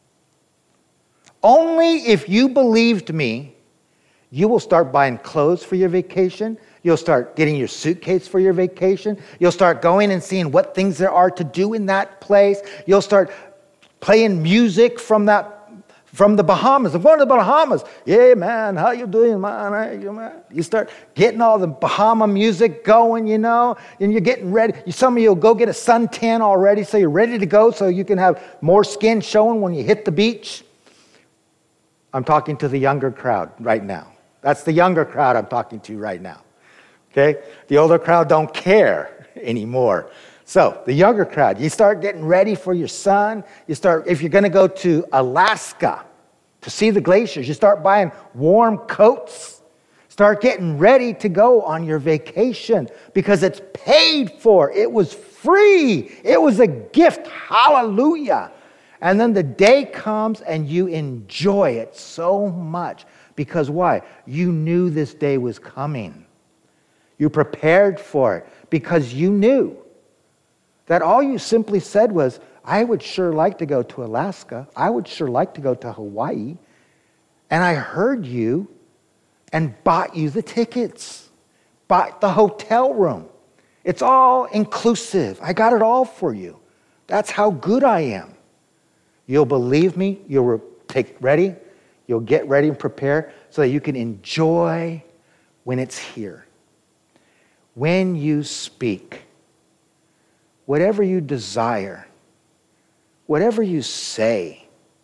Only if you believed me, you will start buying clothes for your vacation. You'll start getting your suitcase for your vacation. You'll start going and seeing what things there are to do in that place. You'll start playing music from that From the Bahamas. I'm going to the Bahamas. Yeah, man, how you doing, man? How you, man? You start getting all the Bahama music going, you know, and you're getting ready. Some of you will go get a suntan already, so you're ready to go so you can have more skin showing when you hit the beach. I'm talking to the younger crowd right now. That's the younger crowd I'm talking to right now. Okay? The older crowd don't care anymore. So, the younger crowd, you start getting ready for your son. You start, if you're going to go to Alaska to see the glaciers, you start buying warm coats. Start getting ready to go on your vacation because it's paid for. It was free. It was a gift. Hallelujah. And then the day comes and you enjoy it so much. Because why? You knew this day was coming. You prepared for it because you knew that all you simply said was, I would sure like to go to Alaska. I would sure like to go to Hawaii. And I heard you and bought you the tickets, bought the hotel room. It's all inclusive. I got it all for you. That's how good I am. You'll believe me. You'll take ready. You'll get ready and prepare so that you can enjoy when it's here. When you speak, whatever you desire, whatever you say,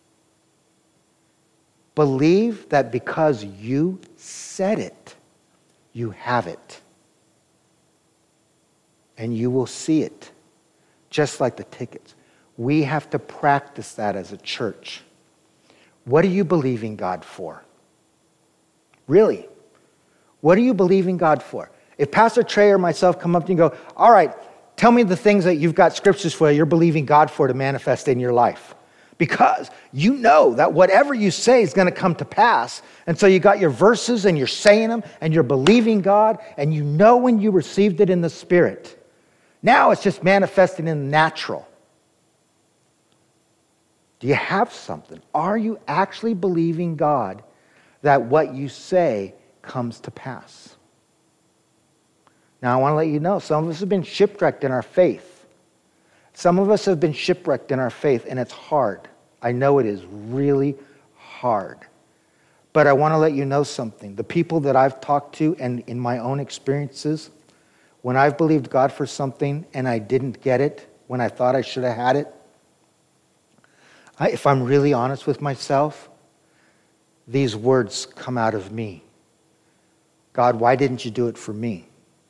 believe that because you said it, you have it. And you will see it, just like the tickets. We have to practice that as a church. What are you believing God for? Really? What are you believing God for? If Pastor Trey or myself come up to you and go, all right, tell me the things that you've got scriptures for you're believing God for to manifest in your life. Because you know that whatever you say is going to come to pass. And so you got your verses and you're saying them and you're believing God and you know when you received it in the Spirit. Now it's just manifesting in the natural. Do you have something? Are you actually believing God that what you say comes to pass? Now I want to let you know, some of us have been shipwrecked in our faith. Some of us have been shipwrecked in our faith, and it's hard. I know it is really hard. But I want to let you know something. The people that I've talked to and in my own experiences, when I've believed God for something and I didn't get it when I thought I should have had it, I, if I'm really honest with myself, these words come out of me. God, why didn't you do it for me?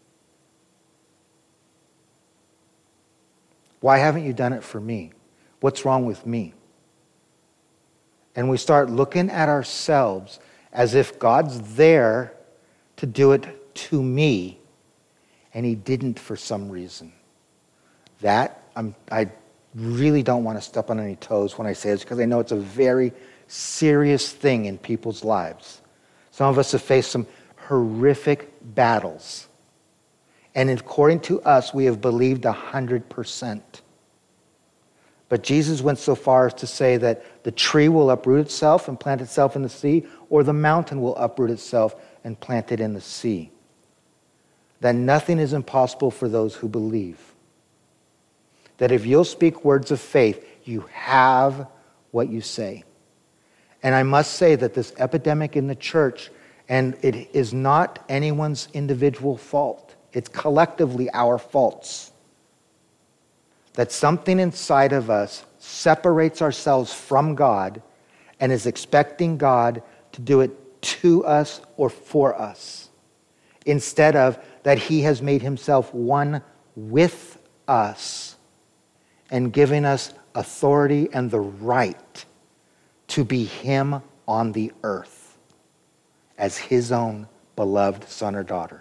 Why haven't you done it for me? What's wrong with me? And we start looking at ourselves as if God's there to do it to me, and he didn't for some reason. That, I'm, I really don't want to step on any toes when I say this, because I know it's a very serious thing in people's lives. Some of us have faced some horrific battles. And according to us, we have believed one hundred percent. But Jesus went so far as to say that the tree will uproot itself and plant itself in the sea, or the mountain will uproot itself and plant it in the sea. That nothing is impossible for those who believe. That if you'll speak words of faith, you have what you say. And I must say that this epidemic in the church, and it is not anyone's individual fault. It's collectively our faults. That something inside of us separates ourselves from God and is expecting God to do it to us or for us, instead of that he has made himself one with us and giving us authority and the right to be him on the earth as his own beloved son or daughter.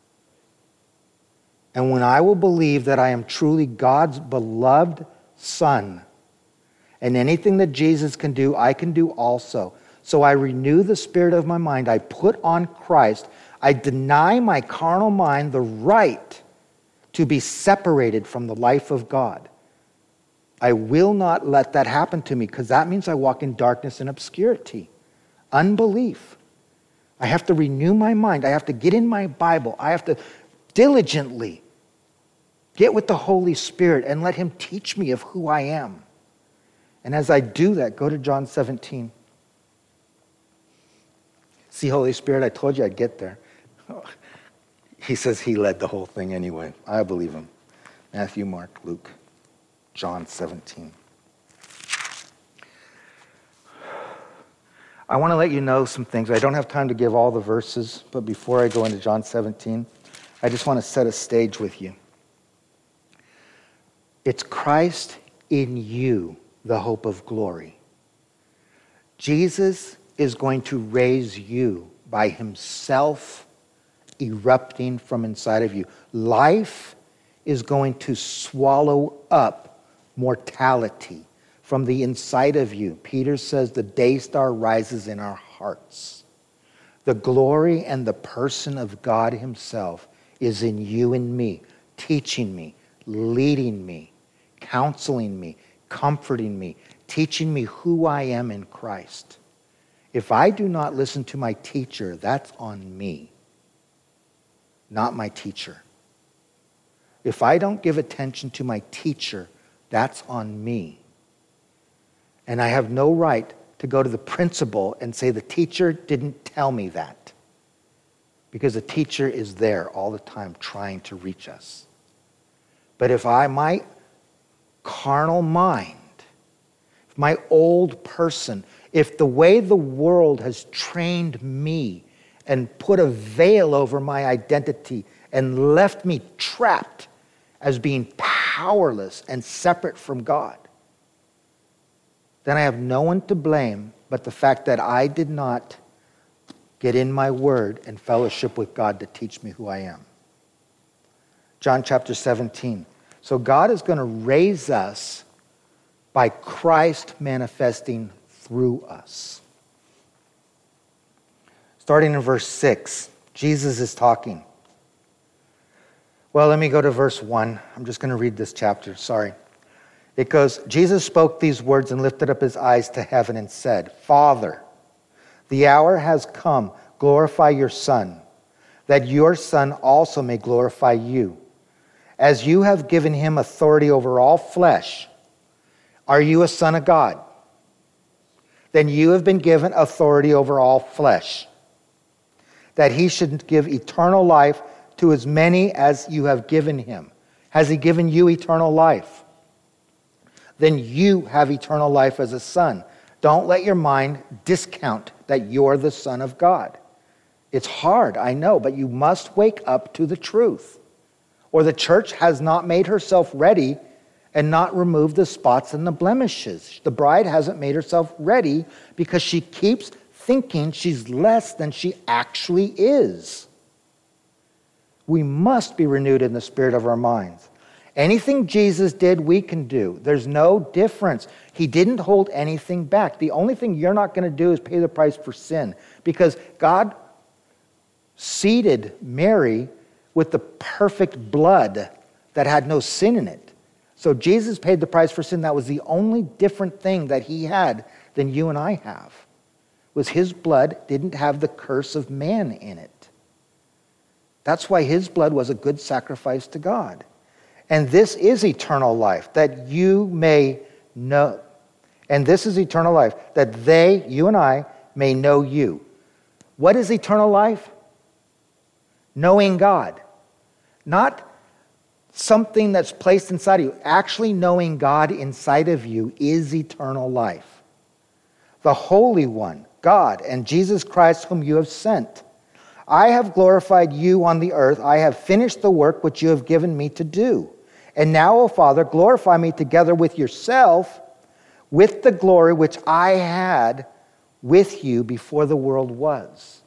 And when I will believe that I am truly God's beloved son, and anything that Jesus can do, I can do also. So I renew the spirit of my mind. I put on Christ. I deny my carnal mind the right to be separated from the life of God. I will not let that happen to me, because that means I walk in darkness and obscurity, unbelief. I have to renew my mind. I have to get in my Bible. I have to diligently get with the Holy Spirit and let him teach me of who I am. And as I do that, go to John seventeen. See, Holy Spirit, I told you I'd get there. He says he led the whole thing anyway. I believe him. Matthew, Mark, Luke, John seventeen. I want to let you know some things. I don't have time to give all the verses, but before I go into John seventeen, I just want to set a stage with you. It's Christ in you, the hope of glory. Jesus is going to raise you by himself erupting from inside of you. Life is going to swallow up mortality from the inside of you. Peter says the day star rises in our hearts. The glory and the person of God himself is in you and me, teaching me, leading me, counseling me, comforting me, teaching me who I am in Christ. If I do not listen to my teacher, that's on me, not my teacher. If I don't give attention to my teacher, that's on me. And I have no right to go to the principal and say, the teacher didn't tell me that. Because the teacher is there all the time trying to reach us. But if I, my carnal mind, if my old person, if the way the world has trained me and put a veil over my identity and left me trapped as being powerless and separate from God, then I have no one to blame but the fact that I did not get in my word and fellowship with God to teach me who I am. John chapter seventeen. So God is going to raise us by Christ manifesting through us. Starting in verse six, Jesus is talking. Well, let me go to verse one. I'm just going to read this chapter, sorry. It goes, Jesus spoke these words and lifted up his eyes to heaven and said, Father, the hour has come, glorify your Son, that your Son also may glorify you. As you have given him authority over all flesh, are you a son of God? Then you have been given authority over all flesh, that he should give eternal life to as many as you have given him. Has he given you eternal life? Then you have eternal life as a son. Don't let your mind discount that you're the Son of God. It's hard, I know, but you must wake up to the truth. Or the church has not made herself ready and not removed the spots and the blemishes. The bride hasn't made herself ready because she keeps thinking she's less than she actually is. We must be renewed in the spirit of our minds. Anything Jesus did, we can do. There's no difference. He didn't hold anything back. The only thing you're not going to do is pay the price for sin, because God seeded Mary with the perfect blood that had no sin in it. So Jesus paid the price for sin. That was the only different thing that he had than you and I have, was his blood didn't have the curse of man in it. That's why his blood was a good sacrifice to God. And this is eternal life, that you may know. And this is eternal life, that they, you and I, may know you. What is eternal life? Knowing God. Not something that's placed inside of you. Actually knowing God inside of you is eternal life. The Holy One, God, and Jesus Christ whom you have sent. I have glorified you on the earth. I have finished the work which you have given me to do. And now, O Father, glorify me together with yourself, with the glory which I had with you before the world was.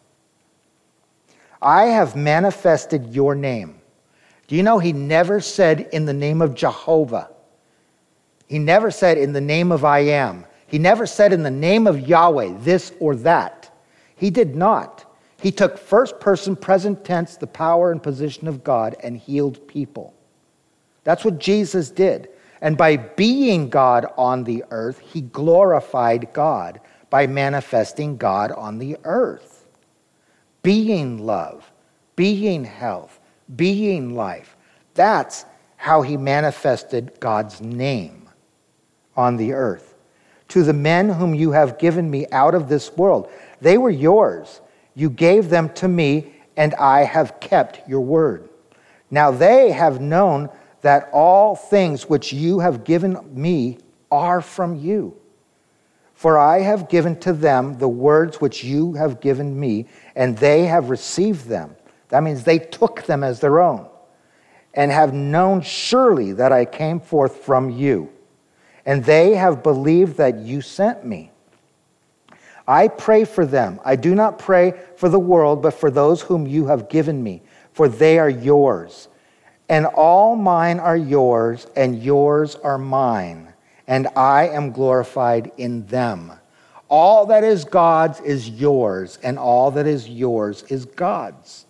I have manifested your name. Do you know he never said in the name of Jehovah? He never said in the name of I am. He never said in the name of Yahweh, this or that. He did not. He took first person present tense, the power and position of God, and healed people. That's what Jesus did. And by being God on the earth, he glorified God by manifesting God on the earth. Being love, being health, being life. That's how he manifested God's name on the earth. To the men whom you have given me out of this world, they were yours. You gave them to me, and I have kept your word. Now they have known that all things which you have given me are from you. For I have given to them the words which you have given me, and they have received them. That means they took them as their own, and have known surely that I came forth from you. And they have believed that you sent me. I pray for them. I do not pray for the world, but for those whom you have given me, for they are yours. And all mine are yours, and yours are mine, and I am glorified in them. All that is God's is yours, and all that is yours is God's.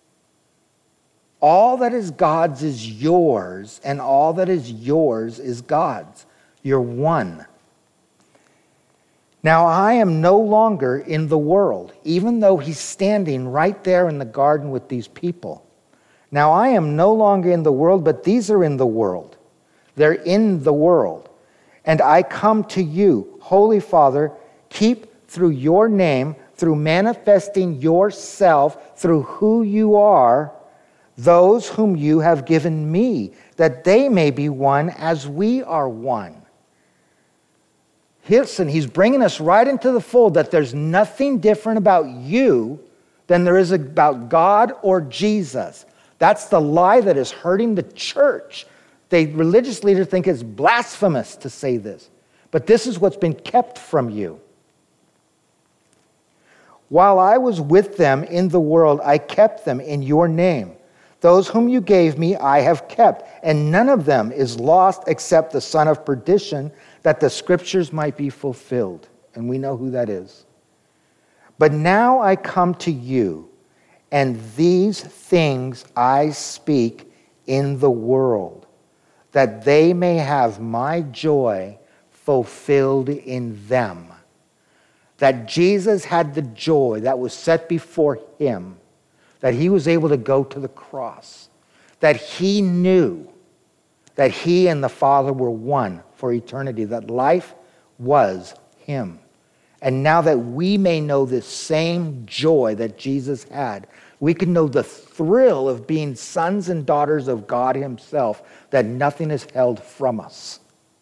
All that is God's is yours, and all that is yours is God's. You're one. Now I am no longer in the world, even though he's standing right there in the garden with these people. Now I am no longer in the world, but these are in the world. They're in the world. And I come to you, Holy Father, keep through your name, through manifesting yourself, through who you are, those whom you have given me, that they may be one as we are one. Listen, he's bringing us right into the fold that there's nothing different about you than there is about God or Jesus. That's the lie that is hurting the church. The religious leaders think it's blasphemous to say this, but this is what's been kept from you. While I was with them in the world, I kept them in your name. Those whom you gave me, I have kept, and none of them is lost except the son of perdition, that the scriptures might be fulfilled. And we know who that is. But now I come to you, and these things I speak in the world, that they may have my joy fulfilled in them. That Jesus had the joy that was set before him, that he was able to go to the cross, that he knew that he and the Father were one for eternity, that life was him. And now that we may know this same joy that Jesus had, we can know the thrill of being sons and daughters of God himself, that nothing is held from us.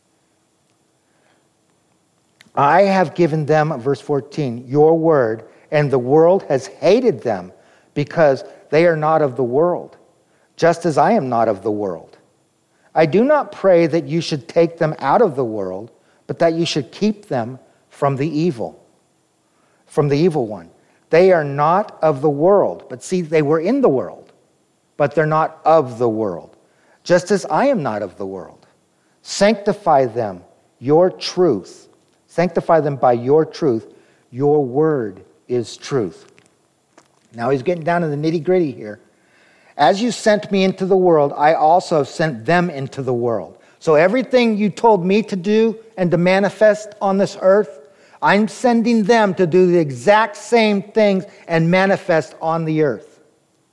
I have given them, verse fourteen, your word, and the world has hated them because they are not of the world, just as I am not of the world. I do not pray that you should take them out of the world, but that you should keep them from the evil, from the evil one. They are not of the world. But see, they were in the world, but they're not of the world, just as I am not of the world. Sanctify them, your truth. Sanctify them by your truth. Your word is truth. Now he's getting down to the nitty-gritty here. As you sent me into the world, I also have sent them into the world. So everything you told me to do and to manifest on this earth, I'm sending them to do the exact same things and manifest on the earth.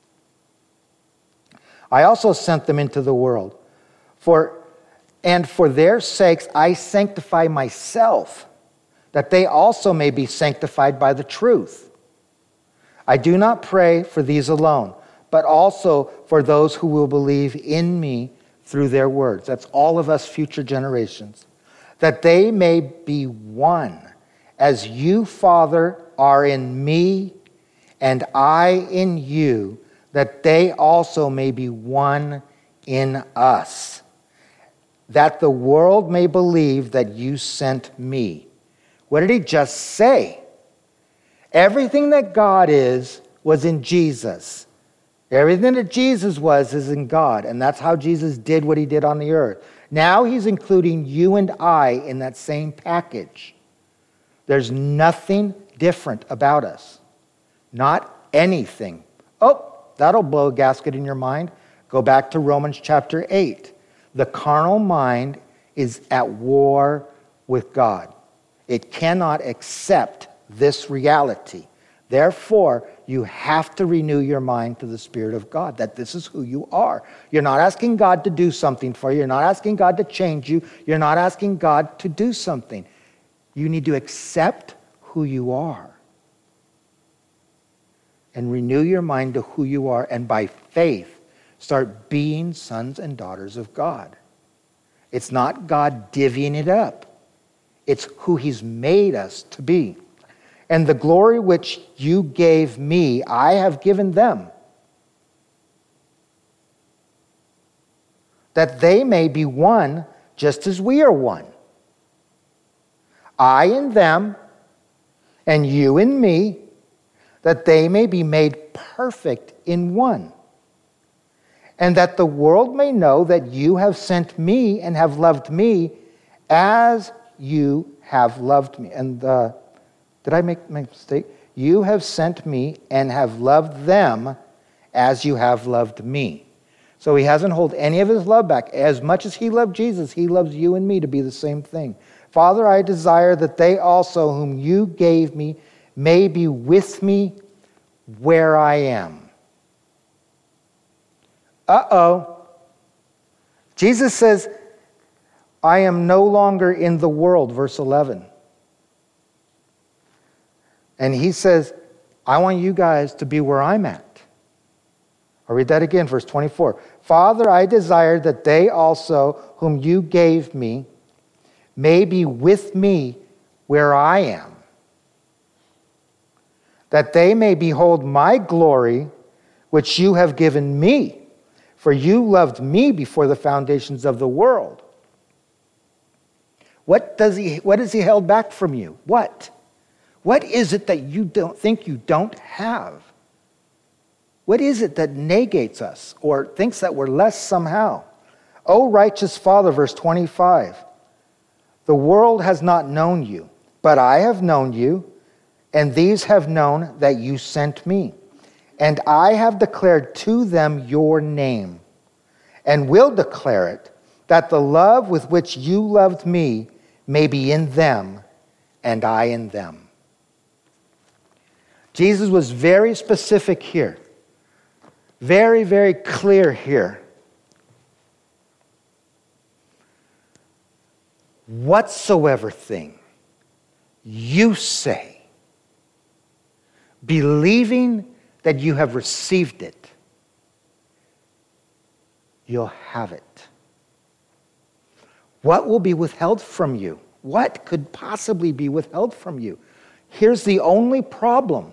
I also sent them into the world. For, and for their sakes I sanctify myself, that they also may be sanctified by the truth. I do not pray for these alone, but also for those who will believe in me through their words. That's all of us future generations. That they may be one, as you, Father, are in me, and I in you, that they also may be one in us, that the world may believe that you sent me. What did he just say? Everything that God is was in Jesus. Everything that Jesus was is in God, and that's how Jesus did what he did on the earth. Now he's including you and I in that same package. There's nothing different about us. Not anything. Oh, that'll blow a gasket in your mind. Go back to Romans chapter eight. The carnal mind is at war with God. It cannot accept this reality. Therefore, you have to renew your mind to the Spirit of God, that this is who you are. You're not asking God to do something for you. You're not asking God to change you. You're not asking God to do something. You need to accept who you are and renew your mind to who you are, and by faith, start being sons and daughters of God. It's not God divvying it up. It's who he's made us to be. And the glory which you gave me, I have given them, that they may be one just as we are one. I in them, and you in me, that they may be made perfect in one. And that the world may know that you have sent me and have loved me as you have loved me. And uh, did I make my mistake? You have sent me and have loved them as you have loved me. So he hasn't held any of his love back. As much as he loved Jesus, he loves you and me to be the same thing. Father, I desire that they also, whom you gave me, may be with me where I am. Uh-oh. Jesus says, I am no longer in the world, verse eleven. And he says, I want you guys to be where I'm at. I'll read that again, verse twenty-four. Father, I desire that they also, whom you gave me, may be with me where I am, that they may behold my glory, which you have given me, for you loved me before the foundations of the world. What does he, what has he held back from you? What? What is it that you don't think you don't have? What is it that negates us or thinks that we're less somehow? O righteous Father, verse twenty-five, the world has not known you, but I have known you, and these have known that you sent me. And I have declared to them your name, and will declare it, that the love with which you loved me may be in them, and I in them. Jesus was very specific here. Very, very clear here. Whatsoever thing you say, believing that you have received it, you'll have it. What will be withheld from you? What could possibly be withheld from you? Here's the only problem.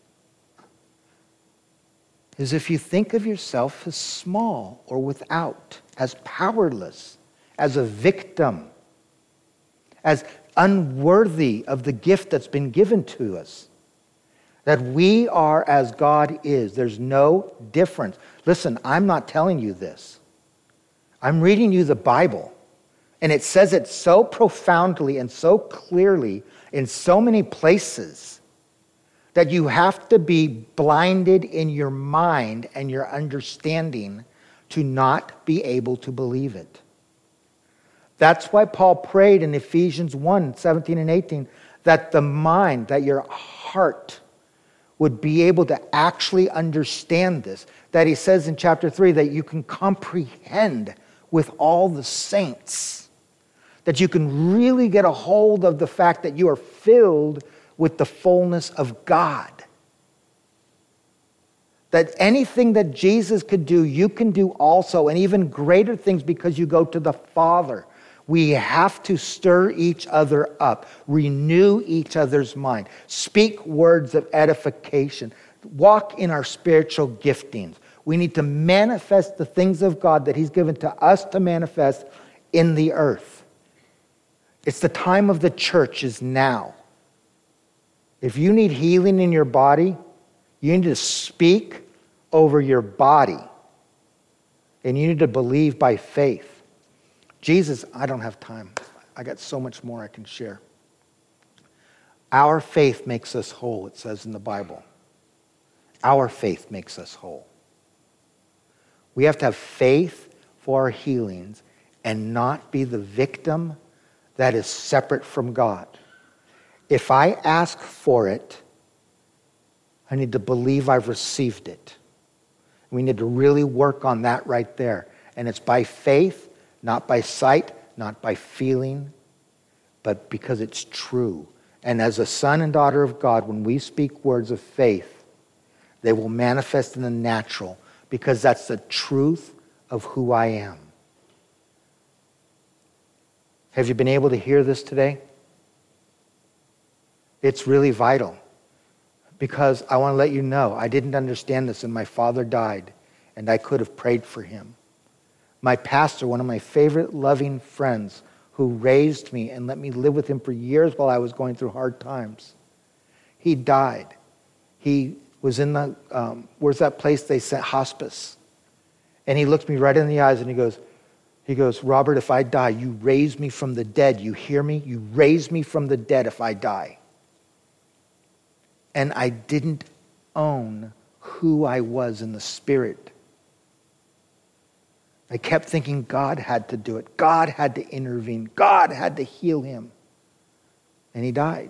Is if you think of yourself as small or without, as powerless, as a victim, as unworthy of the gift that's been given to us, that we are as God is. There's no difference. Listen, I'm not telling you this. I'm reading you the Bible, and it says it so profoundly and so clearly in so many places that you have to be blinded in your mind and your understanding to not be able to believe it. That's why Paul prayed in Ephesians one, seventeen and eighteen, that the mind, that your heart would be able to actually understand this. That he says in chapter three that you can comprehend with all the saints. That you can really get a hold of the fact that you are filled with the fullness of God. That anything that Jesus could do, you can do also, and even greater things because you go to the Father. We have to stir each other up, renew each other's mind, speak words of edification, walk in our spiritual giftings. We need to manifest the things of God that he's given to us to manifest in the earth. It's the time of the church is now. If you need healing in your body, you need to speak over your body. And you need to believe by faith. Jesus, I don't have time. I got so much more I can share. Our faith makes us whole, it says in the Bible. Our faith makes us whole. We have to have faith for our healings and not be the victim that is separate from God. If I ask for it, I need to believe I've received it. We need to really work on that right there. And it's by faith, not by sight, not by feeling, but because it's true. And as a son and daughter of God, when we speak words of faith, they will manifest in the natural because that's the truth of who I am. Have you been able to hear this today? It's really vital because I want to let you know I didn't understand this and my father died and I could have prayed for him. My pastor, one of my favorite loving friends who raised me and let me live with him for years while I was going through hard times, he died. He was in the, um, where's that place they sent, hospice. And he looked me right in the eyes and he goes, he goes, Robert, if I die, you raise me from the dead. You hear me? You raise me from the dead if I die. And I didn't own who I was in the spirit. I kept thinking God had to do it. God had to intervene. God had to heal him. And he died.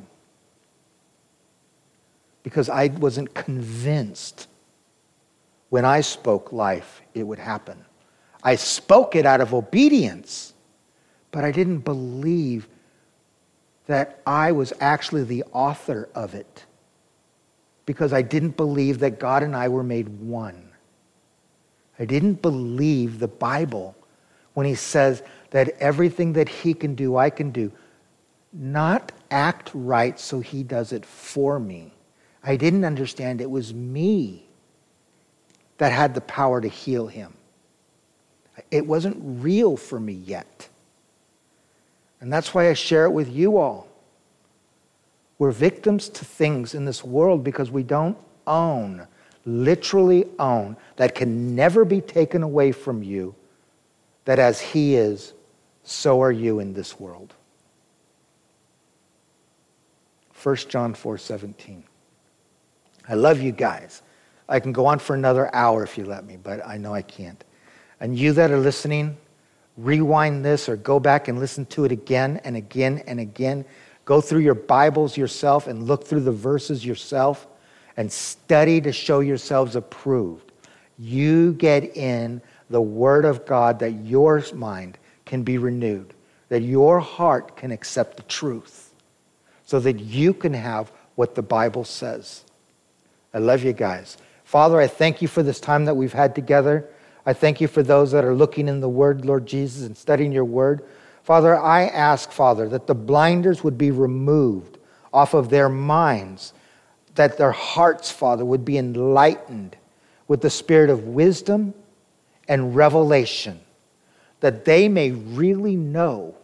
Because I wasn't convinced when I spoke life, it would happen. I spoke it out of obedience, but I didn't believe that I was actually the author of it, because I didn't believe that God and I were made one. I didn't believe the Bible when he says that everything that he can do, I can do. Not act right so he does it for me. I didn't understand it was me that had the power to heal him. It wasn't real for me yet. And that's why I share it with you all. We're victims to things in this world because we don't own, literally own, that can never be taken away from you, that as he is, so are you in this world. First John four seventeen. I love you guys. I can go on for another hour if you let me, but I know I can't. And you that are listening, rewind this or go back and listen to it again and again and again. Go through your Bibles yourself and look through the verses yourself and study to show yourselves approved. You get in the Word of God that your mind can be renewed, that your heart can accept the truth, so that you can have what the Bible says. I love you guys. Father, I thank you for this time that we've had together. I thank you for those that are looking in the Word, Lord Jesus, and studying your Word. Father, I ask, Father, that the blinders would be removed off of their minds, that their hearts, Father, would be enlightened with the spirit of wisdom and revelation, that they may really know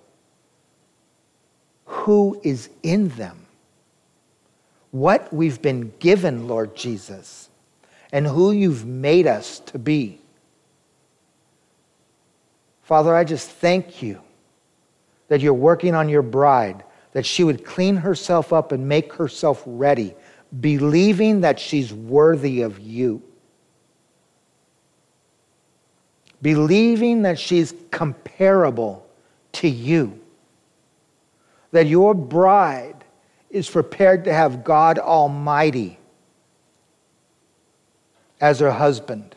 who is in them, what we've been given, Lord Jesus, and who you've made us to be. Father, I just thank you that you're working on your bride, that she would clean herself up and make herself ready, believing that she's worthy of you. Believing that she's comparable to you. That your bride is prepared to have God Almighty as her husband.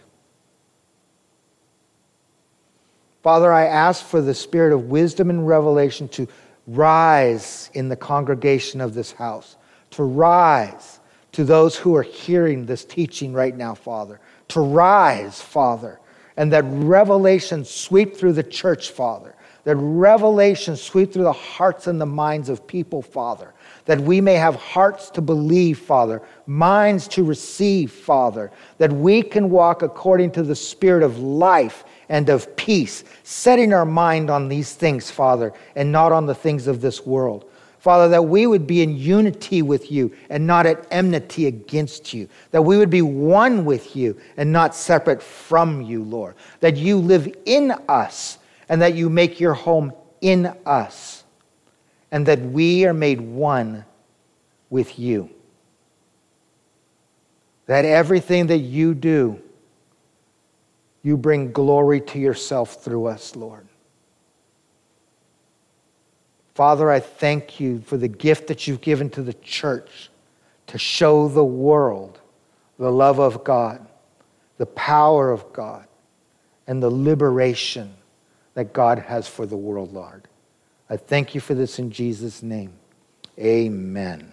Father, I ask for the spirit of wisdom and revelation to rise in the congregation of this house, to rise to those who are hearing this teaching right now, Father, to rise, Father, and that revelation sweep through the church, Father, that revelation sweep through the hearts and the minds of people, Father, that we may have hearts to believe, Father, minds to receive, Father, that we can walk according to the spirit of life and of peace, setting our mind on these things, Father, and not on the things of this world. Father, that we would be in unity with you and not at enmity against you. That we would be one with you and not separate from you, Lord. That you live in us and that you make your home in us. And that we are made one with you. That everything that you do, you bring glory to yourself through us, Lord. Father, I thank you for the gift that you've given to the church to show the world the love of God, the power of God, and the liberation that God has for the world, Lord. I thank you for this in Jesus' name. Amen.